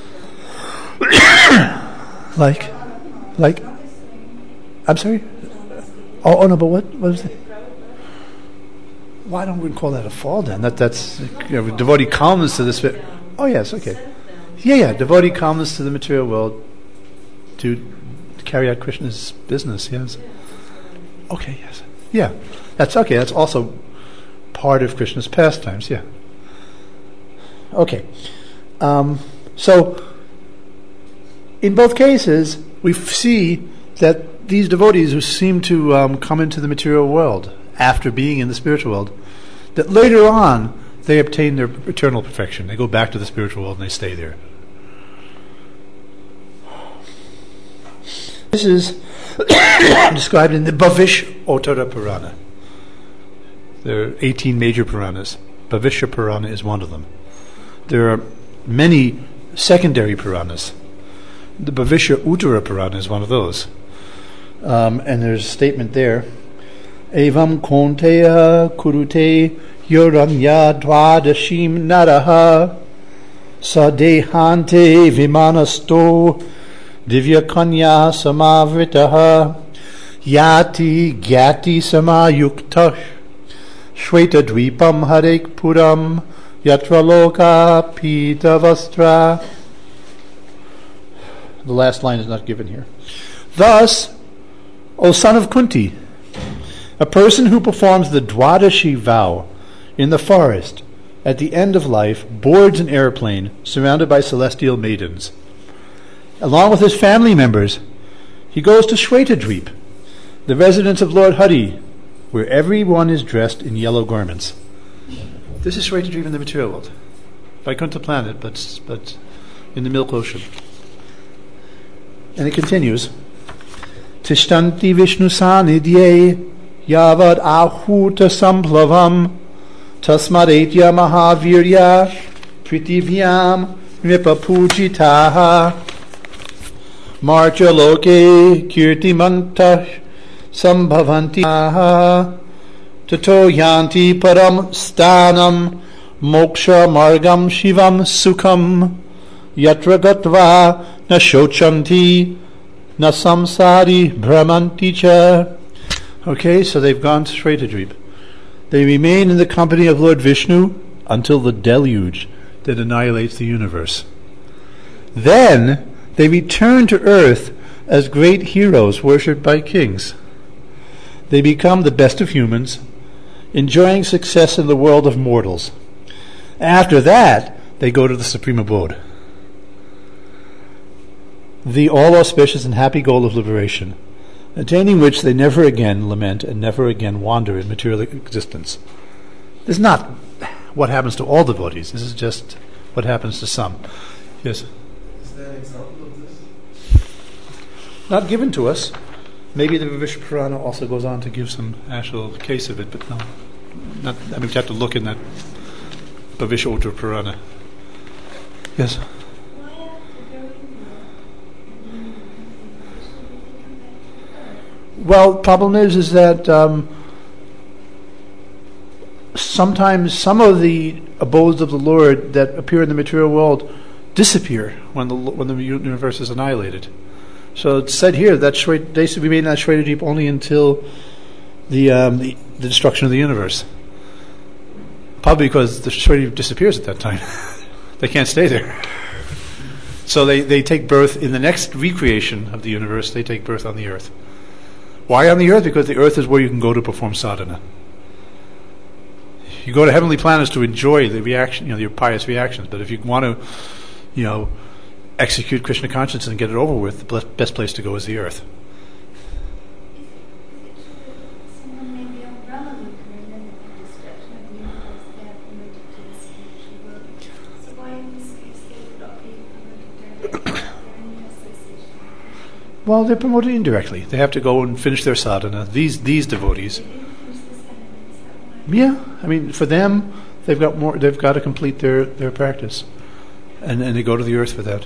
Like, like, I'm sorry. Oh, oh no, but what? What was it? Why don't we call that a fall down? That that's you know, devotee comes to this. Oh yes, okay. Yeah, yeah. Devotee comes to the material world to carry out Krishna's business. Yes. Okay. Yes. Yeah. That's okay. That's also part of Krishna's pastimes. Yeah. Okay. Um, so, in both cases, we f- see that these devotees who seem to um, come into the material world after being in the spiritual world, that later on they obtain their eternal perfection. They go back to the spiritual world and they stay there. This is described in the Bhavishya Uttara Purana. There are eighteen major Puranas. Bhavishya Purana is one of them. There are many secondary Puranas. The Bhavishya Uttara Purana is one of those. Um, and there's a statement there. Evam konteya kurute yoranya dvadashim naraha sadehante vimanasto divya kanya samavritaha yati gyati samayuktash shweta dvipam harek puram yatra loka pita vastra. The last line is not given here. Thus, O son of Kunti, a person who performs the Dwadashi vow in the forest at the end of life boards an airplane surrounded by celestial maidens. Along with his family members, he goes to Shwetadweep, the residence of Lord Hari, where everyone is dressed in yellow garments. This is Shwetadweep in the material world. Vaikuntha planet, but, but in the Milk Ocean. And it continues. Tishtanti Vishnu Sanidye Yavad Ahuta Samplavam Tasmadetya Mahavirya Pritivyam Nipapujitaha Marcha Loke Kirtimantah Sambhavanti Tato Yanti Param Stanam Moksha Margam Shivam Sukham Yatra Gatva Na Shochanti Na Samsari Brahmanti Cha. Okay, so they've gone to Shwetadweep. They remain in the company of Lord Vishnu until the deluge that annihilates the universe. Then they return to earth as great heroes worshipped by kings. They become the best of humans, enjoying success in the world of mortals. After that, they go to the supreme abode, the all-auspicious and happy goal of liberation, attaining which they never again lament and never again wander in material existence. This is not what happens to all devotees. This is just what happens to some. Yes? Is there an example of this? Not given to us. Maybe the Vishnu Purana also goes on to give some actual case of it, but no. not, I mean, you have to look in that Bhavisha Uttar Purana. Yes? Why after burying her, and then come back to Earth? Well, problem is, is that um, sometimes some of the abodes of the Lord that appear in the material world disappear when the when the universe is annihilated. So it's said here that Shweta, they should be made in that Shweta Deep only until the, um, the the destruction of the universe. Probably because the Shweta Deep disappears at that time. They can't stay there. So they, they take birth in the next recreation of the universe. They take birth on the earth. Why on the earth? Because the earth is where you can go to perform sadhana. You go to heavenly planets to enjoy the reaction, you know, your pious reactions. But if you want to, you know, execute Krishna consciousness and get it over with, the best place to go is the earth. Someone may be on Brahmaloka and then the destruction of the universe they are promoted to the spiritual world. So why in this case they would not be promoted directly? They're in the association. Well, they're promoted indirectly. They have to go and finish their sadhana. These these devotees. They didn't finish the sadhana, is that why? Yeah, I mean, for them, they've got more. They've got to complete their, their practice, and and they go to the earth for that.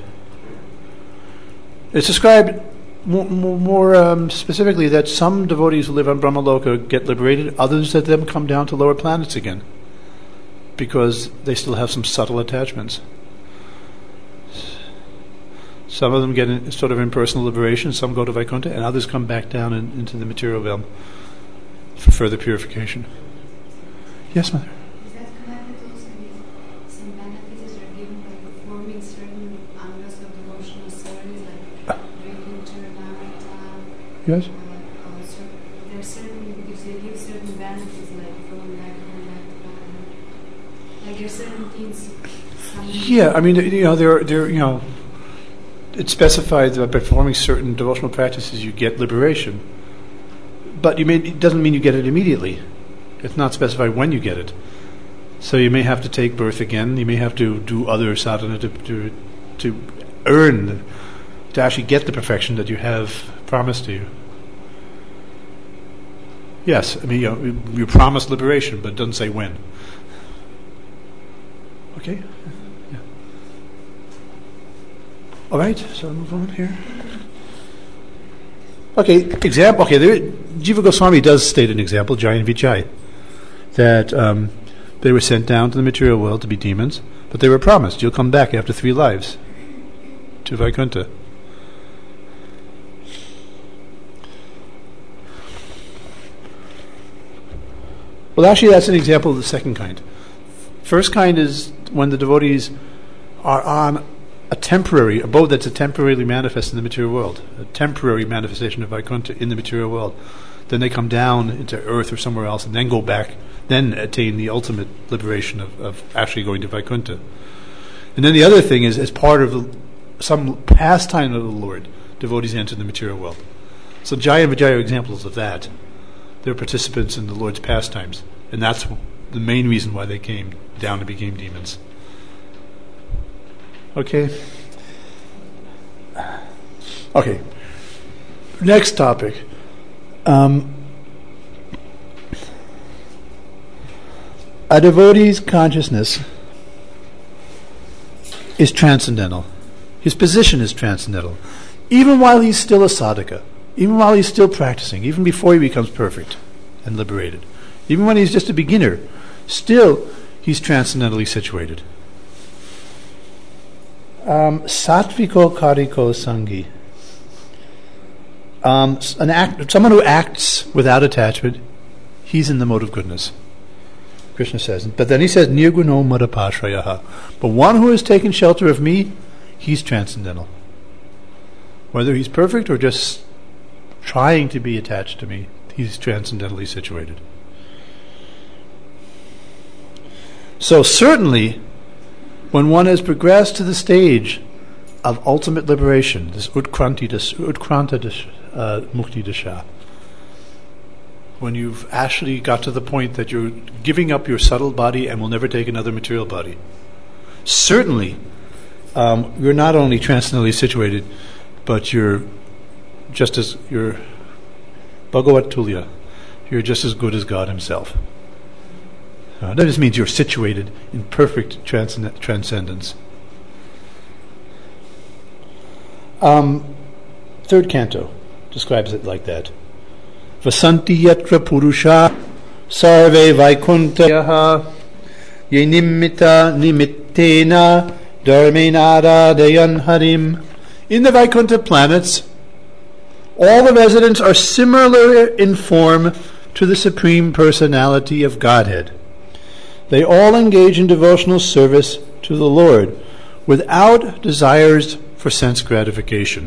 It's described more, more, more um, specifically that some devotees who live on Brahmaloka get liberated. Others of them come down to lower planets again, because they still have some subtle attachments. Some of them get in, sort of impersonal liberation. Some go to Vaikuntha, and others come back down in, into the material realm for further purification. Yes, Mother? Is that connected also with some benefits that are given by performing certain angas of devotional service, like drinking Charanamrita? Yes? Uh, uh, so there are certain, because they give certain benefits, like going back, going back to Bhagavad. Like there are certain things. Some Yeah, I mean, you know, there, there, you know, it's specified that by performing certain devotional practices, you get liberation. But you may, it doesn't mean you get it immediately. It's not specified when you get it. So you may have to take birth again. You may have to do other sadhana to to, to earn, to actually get the perfection that you have promised to you. Yes, I mean, you know, you promised liberation, but it doesn't say when. Okay? Yeah. All right, so I'll move on here. Okay, example. Okay, there, Jiva Goswami does state an example, Jai and Vijay, that um, they were sent down to the material world to be demons, but they were promised, you'll come back after three lives to Vaikuntha. Well, actually, that's an example of the second kind. First kind is when the devotees are on a temporary abode that's a temporarily manifest in the material world, a temporary manifestation of Vaikuntha in the material world. Then they come down into earth or somewhere else and then go back, then attain the ultimate liberation of, of actually going to Vaikuntha. And then the other thing is, as part of the, some pastime of the Lord, devotees enter the material world. So Jaya and Vijaya are examples of that. They're participants in the Lord's pastimes. And that's the main reason why they came down and became demons. Okay. Okay. Next topic. Um, a devotee's consciousness is transcendental. His position is transcendental. Even while he's still a sadhaka, even while he's still practicing, even before he becomes perfect and liberated, even when he's just a beginner, still he's transcendentally situated. Um, Satviko kariko sangi. Um, an act, someone who acts without attachment, he's in the mode of goodness. Krishna says. But then he says, Nirguno madapashrayaha. But one who has taken shelter of me, he's transcendental. Whether he's perfect or just trying to be attached to me, he's transcendentally situated. So certainly, when one has progressed to the stage of ultimate liberation, this utkranti das, utkranta das, uh, mukti dasha, when you've actually got to the point that you're giving up your subtle body and will never take another material body, certainly um, you're not only transcendentally situated, but you're just as you're Bhagavat Tulya. You're just as good as God Himself. Uh, that just means you're situated in perfect transcend- transcendence. Um, third canto describes it like that. Vasanti yatra purusha sarve vaikuntayaha yenimita nimittena dharmenada dayan harim. In the Vaikuntha planets, all the residents are similar in form to the Supreme Personality of Godhead. They all engage in devotional service to the Lord without desires for sense gratification.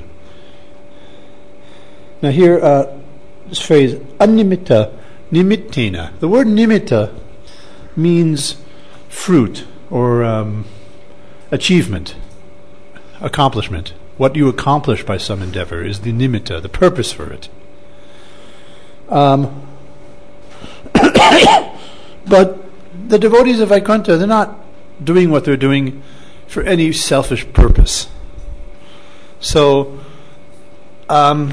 Now here, uh, this phrase, animitta, nimittena. The word nimitta means fruit or um, achievement, accomplishment. What you accomplish by some endeavor is the nimitta, the purpose for it. Um, but the devotees of Vaikuntha, they're not doing what they're doing for any selfish purpose. So, um,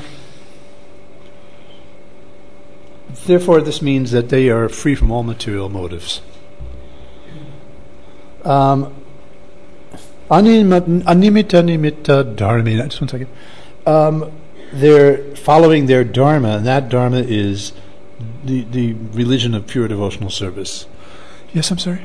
therefore, this means that they are free from all material motives. Um, Animita nimitta dharma. Just one second. Um, they're following their dharma, and that dharma is the the religion of pure devotional service. Yes, I'm sorry.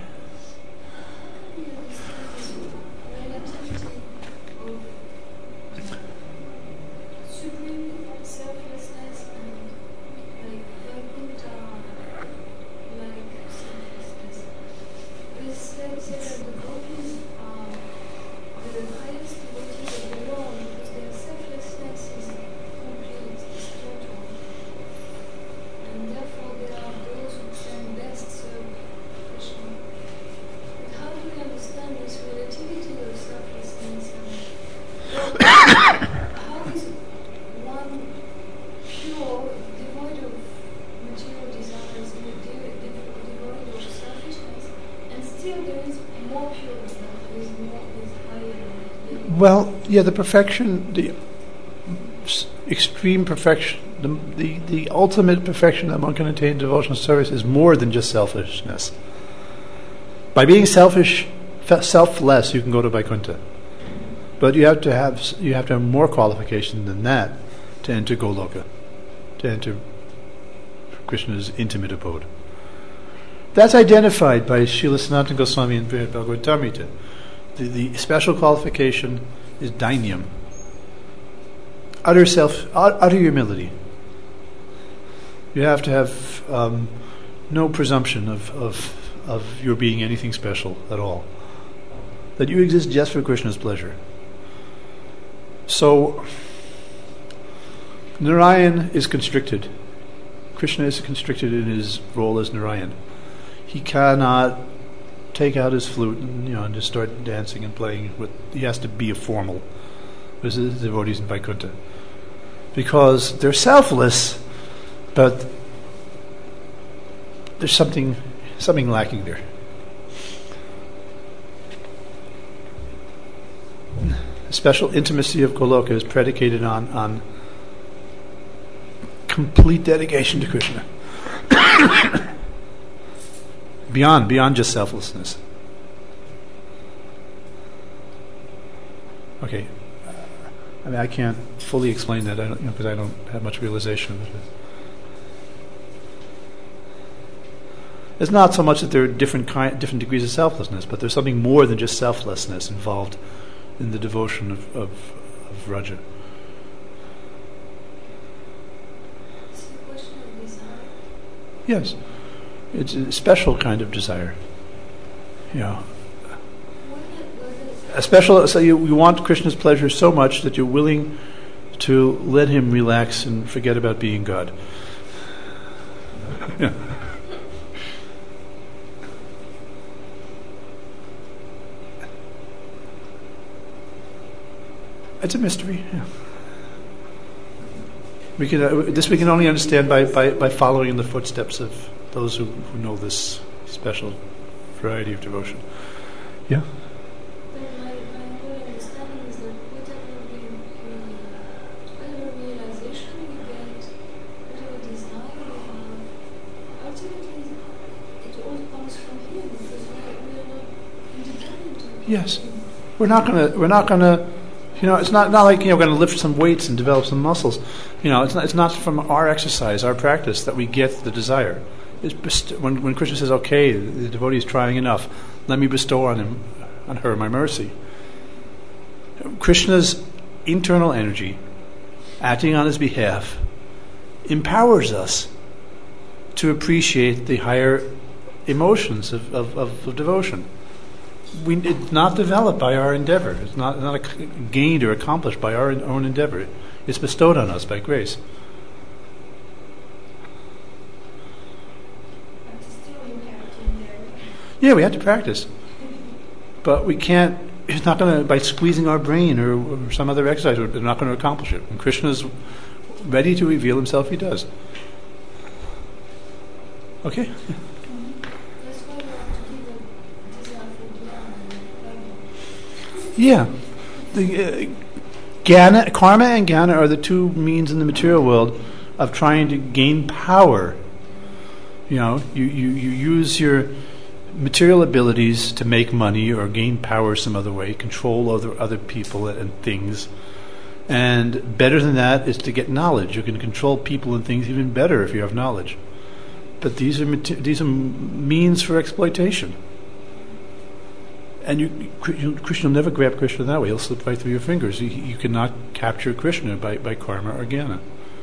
Well, yeah, the perfection, the extreme perfection, the, the, the ultimate perfection that one can attain in devotional service is more than just selfishness. By being selfish, selfless, you can go to Vaikuntha. But you have to have you have to have more qualification than that to enter Goloka, to enter Krishna's intimate abode. That's identified by Srila Sanatana Goswami and Bhagavad-Tamrita. The, the special qualification is dainyam, utter self, utter humility. You have to have um, no presumption of, of of your being anything special at all. That you exist just for Krishna's pleasure. So Narayan is constricted. Krishna is constricted in his role as Narayan. He cannot take out his flute and, you know, and just start dancing and playing with. He has to be a formal. This is the devotees in Vaikuntha, because they're selfless, but there's something something lacking there. The special intimacy of Goloka is predicated on on complete dedication to Krishna. Beyond, beyond just selflessness. Okay, I mean I can't fully explain that, I don't, you know, because I don't have much realization of it. It's not so much that there are different kind, different degrees of selflessness, but there's something more than just selflessness involved in the devotion of of, of Raja. It's a question of desire. Yes. It's a special kind of desire. You know, a special. So you, you want Krishna's pleasure so much that you're willing to let him relax and forget about being God. Yeah. It's a mystery. Yeah. We can uh, this we can only understand by, by, by following in the footsteps of those who, who know this special variety of devotion. Yeah? But my, my whole understanding is that whatever, we, we, whatever realization we get, whatever desire we have, ultimately it all comes from Him. Yes. We're not going to, we're not going to, you know, it's not, not like, you know, we're going to lift some weights and develop some muscles. You know, it's not, it's not from our exercise, our practice, that we get the desire. It's best, when, when Krishna says, okay, the devotee is trying enough, let me bestow on him, on her, my mercy. Krishna's internal energy, acting on his behalf, empowers us to appreciate the higher emotions of, of, of, of devotion. We, it's not developed by our endeavor. It's not, not gained or accomplished by our own endeavor. It's bestowed on us by grace. But still you have to endeavor. Yeah, we have to practice. But we can't, it's not going to, by squeezing our brain or, or some other exercise, we're not going to accomplish it. When Krishna is ready to reveal himself, he does. Okay? That's why you have to give a desire for Jnana. Yeah. The, uh, Jnana, karma and jnana are the two means in the material world of trying to gain power. You know, you, you, you use your material abilities to make money or gain power some other way, control other other people and things. And better than that is to get knowledge. You can control people and things even better if you have knowledge. But these are these are means for exploitation. And you, Krishna will never grab Krishna that way. He'll slip right through your fingers. You, you cannot capture Krishna by, by karma or jnana.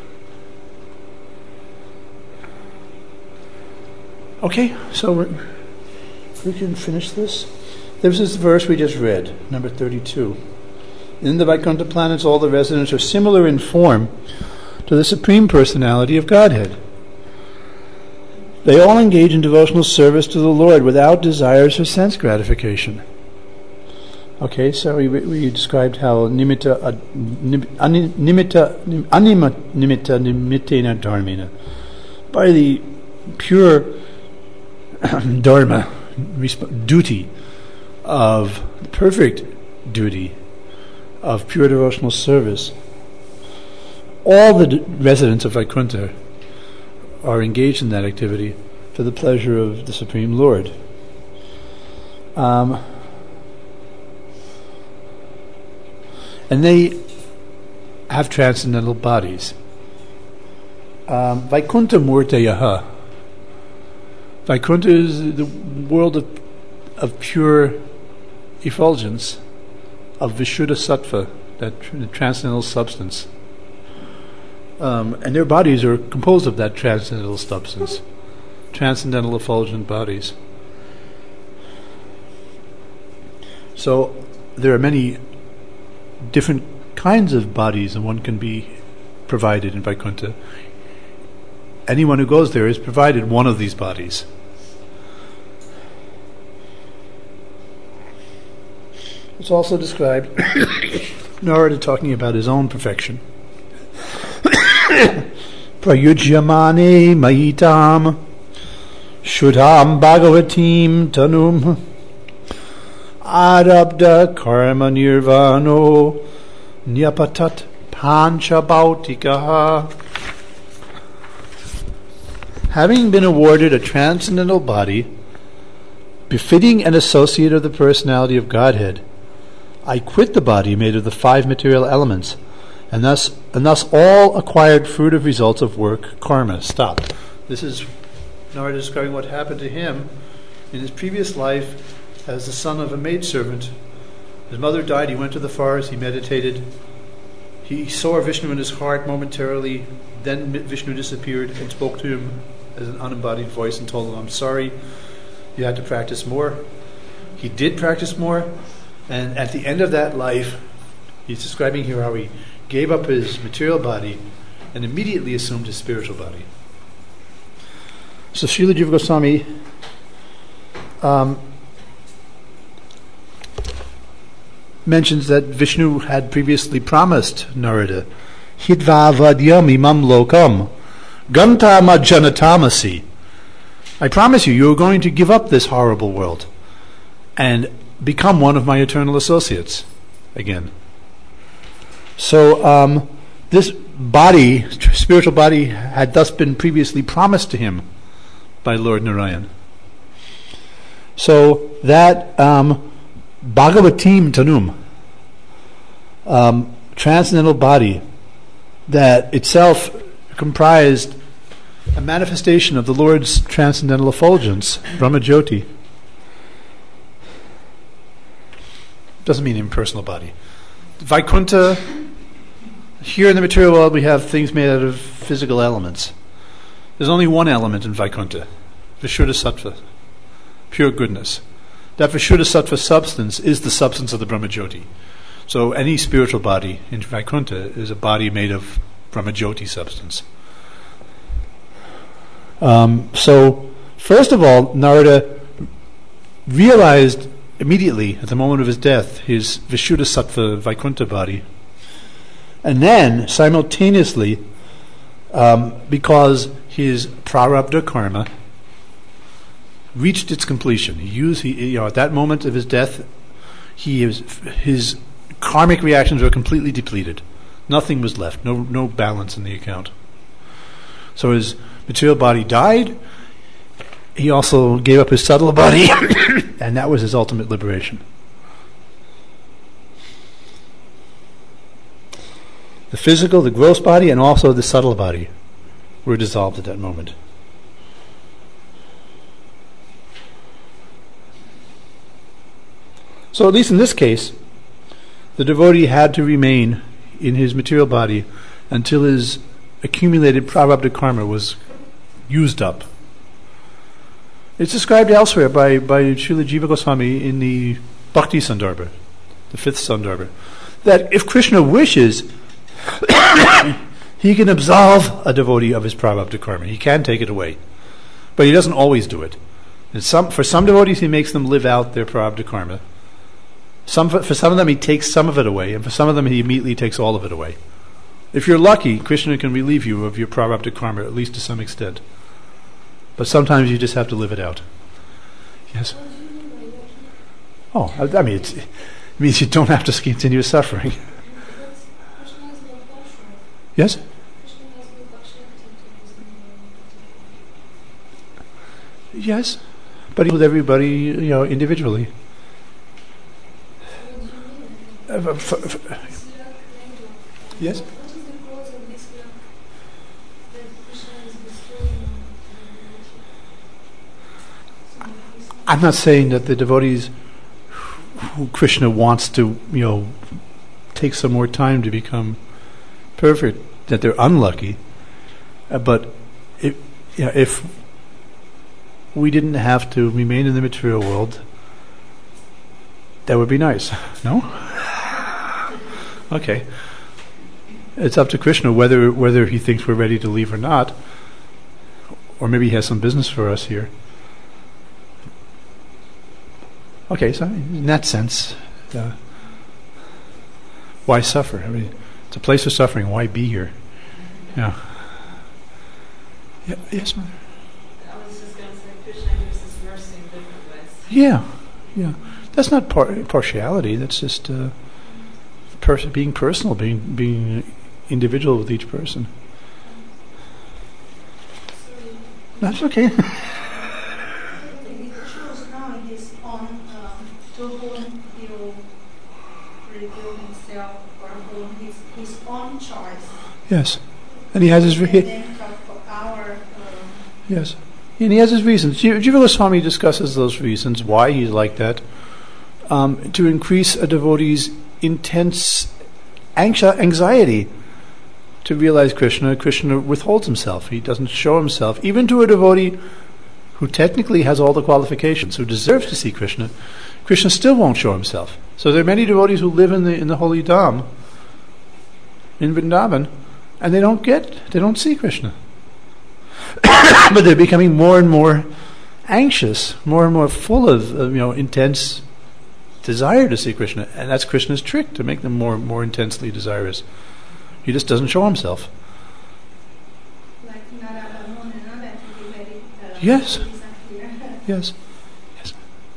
Okay, so we're, we can finish this. This is the verse we just read, number thirty-two. In the Vaikuntha planets, all the residents are similar in form to the Supreme Personality of Godhead. They all engage in devotional service to the Lord without desires for sense gratification. Okay, so we, we described how nimitta, uh, nim, ani, nimitta, nim, anima nimitta nimitena dharmina. By the pure dharma, resp- duty of, the perfect duty of pure devotional service, all the d- residents of Vaikuntha are engaged in that activity for the pleasure of the Supreme Lord. Um, and they have transcendental bodies. Um, Vaikuntha Murtayaha. Vaikuntha is the world of, of pure effulgence, of Vishuddha Sattva, that tr- the transcendental substance. Um, and their bodies are composed of that transcendental substance, transcendental effulgent bodies. So there are many different kinds of bodies, and one can be provided in Vaikuntha. Anyone who goes there is provided one of these bodies. It's also described, Narada talking about his own perfection. Prayujyamane mayitam Shuddham bhagavatim tanum Arabda karma nirvano Nyapatat panchabhautikaha. Having been awarded a transcendental body befitting an associate of the personality of Godhead, I quit the body made of the five material elements, and thus and thus all acquired fruit of results of work, karma, stop. This is Narada describing what happened to him in his previous life as the son of a maidservant. His mother died, he went to the forest, he meditated. He saw Vishnu in his heart momentarily, then Vishnu disappeared and spoke to him as an unembodied voice and told him, I'm sorry, you had to practice more. He did practice more, and at the end of that life, he's describing here how he gave up his material body and immediately assumed his spiritual body. So Srila Jiva Goswami um, mentions that Vishnu had previously promised Narada, Hidva vadyam imam lokam gantama janatamasi. I promise you, you are going to give up this horrible world and become one of my eternal associates again. So um, this body, spiritual body, had thus been previously promised to him by Lord Narayan. So that um, Bhagavatim Tanum, um, transcendental body that itself comprised a manifestation of the Lord's transcendental effulgence, Brahmajyoti. Doesn't mean impersonal body. Vaikuntha, here in the material world we have things made out of physical elements. There's only one element in Vaikuntha, Vishuddha-sattva, pure goodness. That Vishuddha-sattva substance is the substance of the Brahmajyoti. So any spiritual body in Vaikuntha is a body made of Brahmajyoti substance. Um, so, first of all, Narada realized immediately, at the moment of his death, his Vishuddha-sattva Vaikuntha body. And then, simultaneously, um, because his prarabdha karma reached its completion, he used, he, you know, at that moment of his death, he was, his karmic reactions were completely depleted. Nothing was left, no, no balance in the account. So his material body died. He also gave up his subtle body, and that was his ultimate liberation. The physical, the gross body, and also the subtle body were dissolved at that moment. So at least in this case, the devotee had to remain in his material body until his accumulated prarabdha karma was used up. It's described elsewhere by, by Srila Jiva Goswami in the Bhakti Sandarbha, the fifth Sandarbha, that if Krishna wishes, he can absolve a devotee of his prarabdha karma. He can take it away. But he doesn't always do it. And some, for some devotees, he makes them live out their prarabdha karma. Some, for some of them, he takes some of it away, and for some of them, he immediately takes all of it away. If you're lucky, Krishna can relieve you of your prarabdha karma, at least to some extent. But sometimes you just have to live it out. Yes? Oh, I, I mean, it's, it means you don't have to continue suffering. Yes? Yes, but with everybody, you know, individually. Uh, f- f- yes? I'm not saying that the devotees who Krishna wants to, you know, take some more time to become perfect, that they're unlucky. Uh, but if, you know, if we didn't have to remain in the material world, that would be nice. No? Okay. It's up to Krishna whether whether he thinks we're ready to leave or not. Or maybe he has some business for us here. Okay, so in that sense, uh, why suffer? I mean, it's a place of suffering. Why be here? Yeah. Yeah. Yes, mother. I was just going to say, Krishna gives his mercy in different ways. Yeah, yeah. That's not par- partiality. That's just uh, pers- being personal, being being individual with each person. That's okay. To whom he will reveal himself, or whom his, his own choice. Yes, and he has his re- and then for our, um, yes, and he has his reasons. Jiva Goswami discusses those reasons why he's like that, um, to increase a devotee's intense anxi- anxiety to realize Krishna. Krishna withholds himself; he doesn't show himself, even to a devotee who technically has all the qualifications, who deserves to see Krishna. Krishna still won't show himself. So there are many devotees who live in the in the holy Dham, in Vrindavan, and they don't get, they don't see Krishna. But they're becoming more and more anxious, more and more full of, of you know intense desire to see Krishna, and that's Krishna's trick, to make them more more intensely desirous. He just doesn't show himself. like Narada Muni, no, that he very, uh, Yes. disappear. Yes. Yes.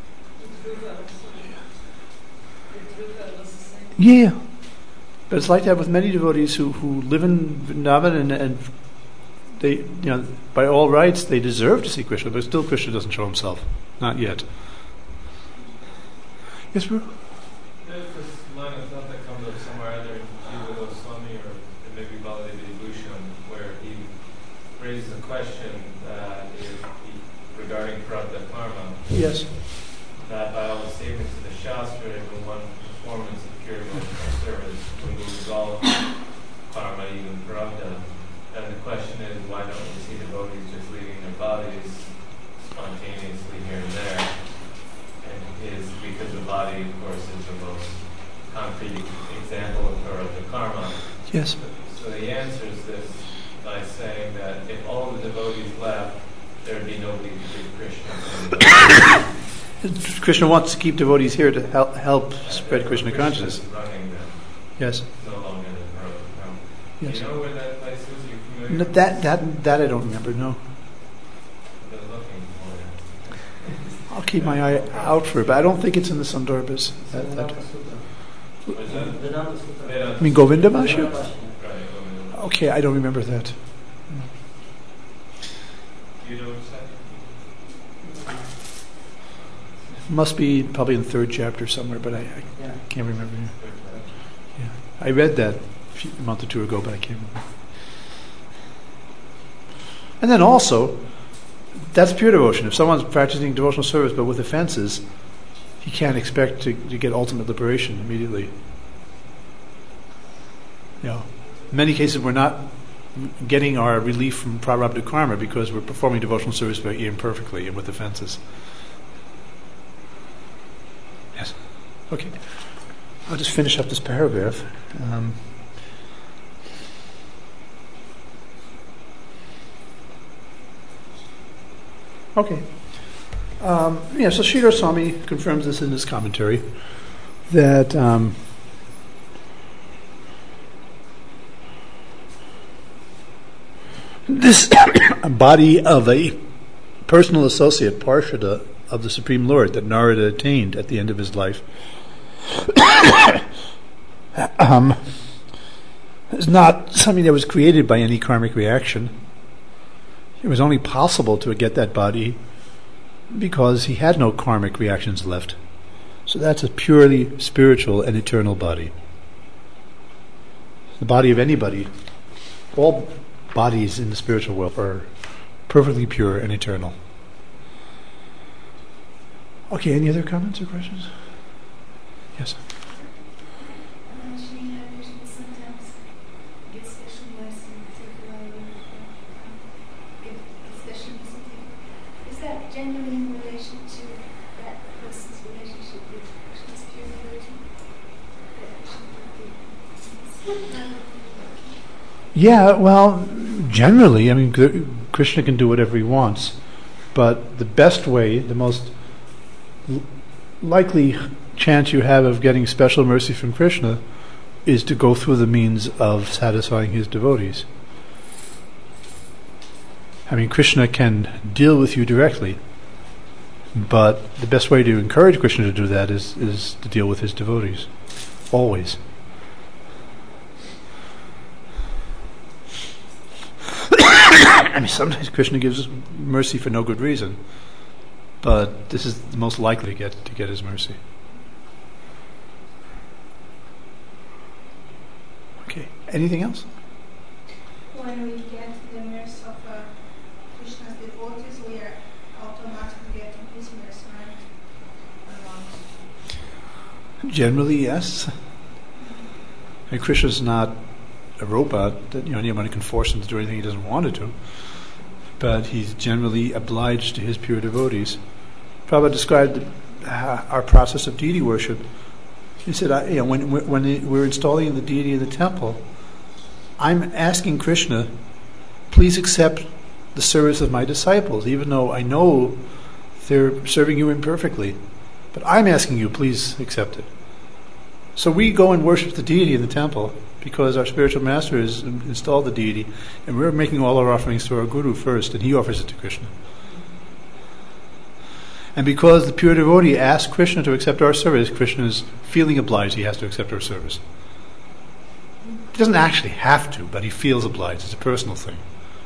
Yeah. But it's like that with many devotees who, who live in Vrindavan, and, and they, you know, by all rights, they deserve to see Krishna, but still Krishna doesn't show himself. Not yet. Yes, bro? somewhere either in Jiva Goswami or maybe Baladev Bhushan, where he raises a question that if he, regarding Prarabdha karma. Yes. That by all the statements of the Shastra, even one performance of pure devotional service will resolve karma, even Prarabdha. And the question is, why don't we see devotees just leaving their bodies spontaneously here and there? And is because the body, of course, is the most concrete example of Prarabdha karma. Yes. So he answers this by saying that if all the devotees left, there would be nobody to give Krishna. Krishna wants to keep devotees here to help, help spread Krishna consciousness. Running them. Yes. No longer the Prarabdha. Yes. Do you know where that place is? Are you familiar? No, that that that I don't remember. No. I've been looking for it. I'll keep my eye out for it, but I don't think it's in the Sandarbhas. That, that. What is that? Vedanta Sutra. Vedanta I mean Govinda Bhashya? Vedanta Bhashya. Right, Govinda. Okay, I don't remember that. Do you know which side? Must be probably in the third chapter somewhere, but I, I Yeah. can't remember. Yeah, I read that a, few, a month or two ago, but I can't remember. And then also, that's pure devotion. If someone's practicing devotional service but with offenses, he can't expect to, to get ultimate liberation immediately. You know, in many cases, we're not getting our relief from prarabdha karma because we're performing devotional service very imperfectly and with offenses. Yes. Okay. I'll just finish up this paragraph. Um, okay. Um, yeah, so Sridhar Swami confirms this in his commentary that um, this body of a personal associate, Parshada, of the Supreme Lord that Narada attained at the end of his life um, is not something that was created by any karmic reaction. It was only possible to get that body because he had no karmic reactions left. So that's a purely spiritual and eternal body. The body of anybody, all bodies in the spiritual world are perfectly pure and eternal. Okay, any other comments or questions? Yes. Mentioning how Krishna sometimes gives special mercy, particularly give special mercy. Is that generally in relation to that person's relationship with Krishna's pure devotion? That Yeah, well, generally, I mean, Krishna can do whatever he wants, but the best way, the most likely chance you have of getting special mercy from Krishna is to go through the means of satisfying his devotees. I mean, Krishna can deal with you directly, but the best way to encourage Krishna to do that is, is to deal with his devotees, always. I mean, sometimes Krishna gives mercy for no good reason, but this is the most likely to get to get his mercy. Okay. Anything else? When we get the mercy of uh, Krishna's devotees, we are automatically getting his mercy, right? Or not? Generally, yes. I mean, Krishna's not a robot that, you know, anyone can force him to do anything he doesn't want to do, but he's generally obliged to his pure devotees. Prabhupada described uh, our process of deity worship. He said, I, you know, when, when we're installing the deity in the temple, I'm asking Krishna, please accept the service of my disciples, even though I know they're serving you imperfectly. But I'm asking you, please accept it. So we go and worship the deity in the temple because our spiritual master has installed the deity, and we're making all our offerings to our Guru first, and he offers it to Krishna. And because the pure devotee asks Krishna to accept our service, Krishna is feeling obliged he has to accept our service. He doesn't actually have to, but he feels obliged. It's a personal thing.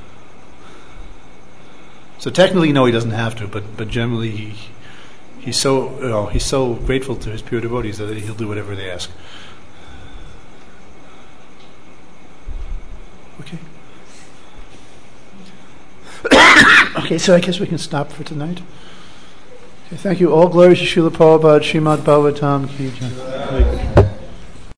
So technically, no, he doesn't have to, but but generally he he's so you know, he's so grateful to his pure devotees that he'll do whatever they ask. Okay. Okay, so I guess we can stop for tonight. Okay, thank you. All glory to Srila Prabhupada, Srimad Bhagavatam Ki Jai.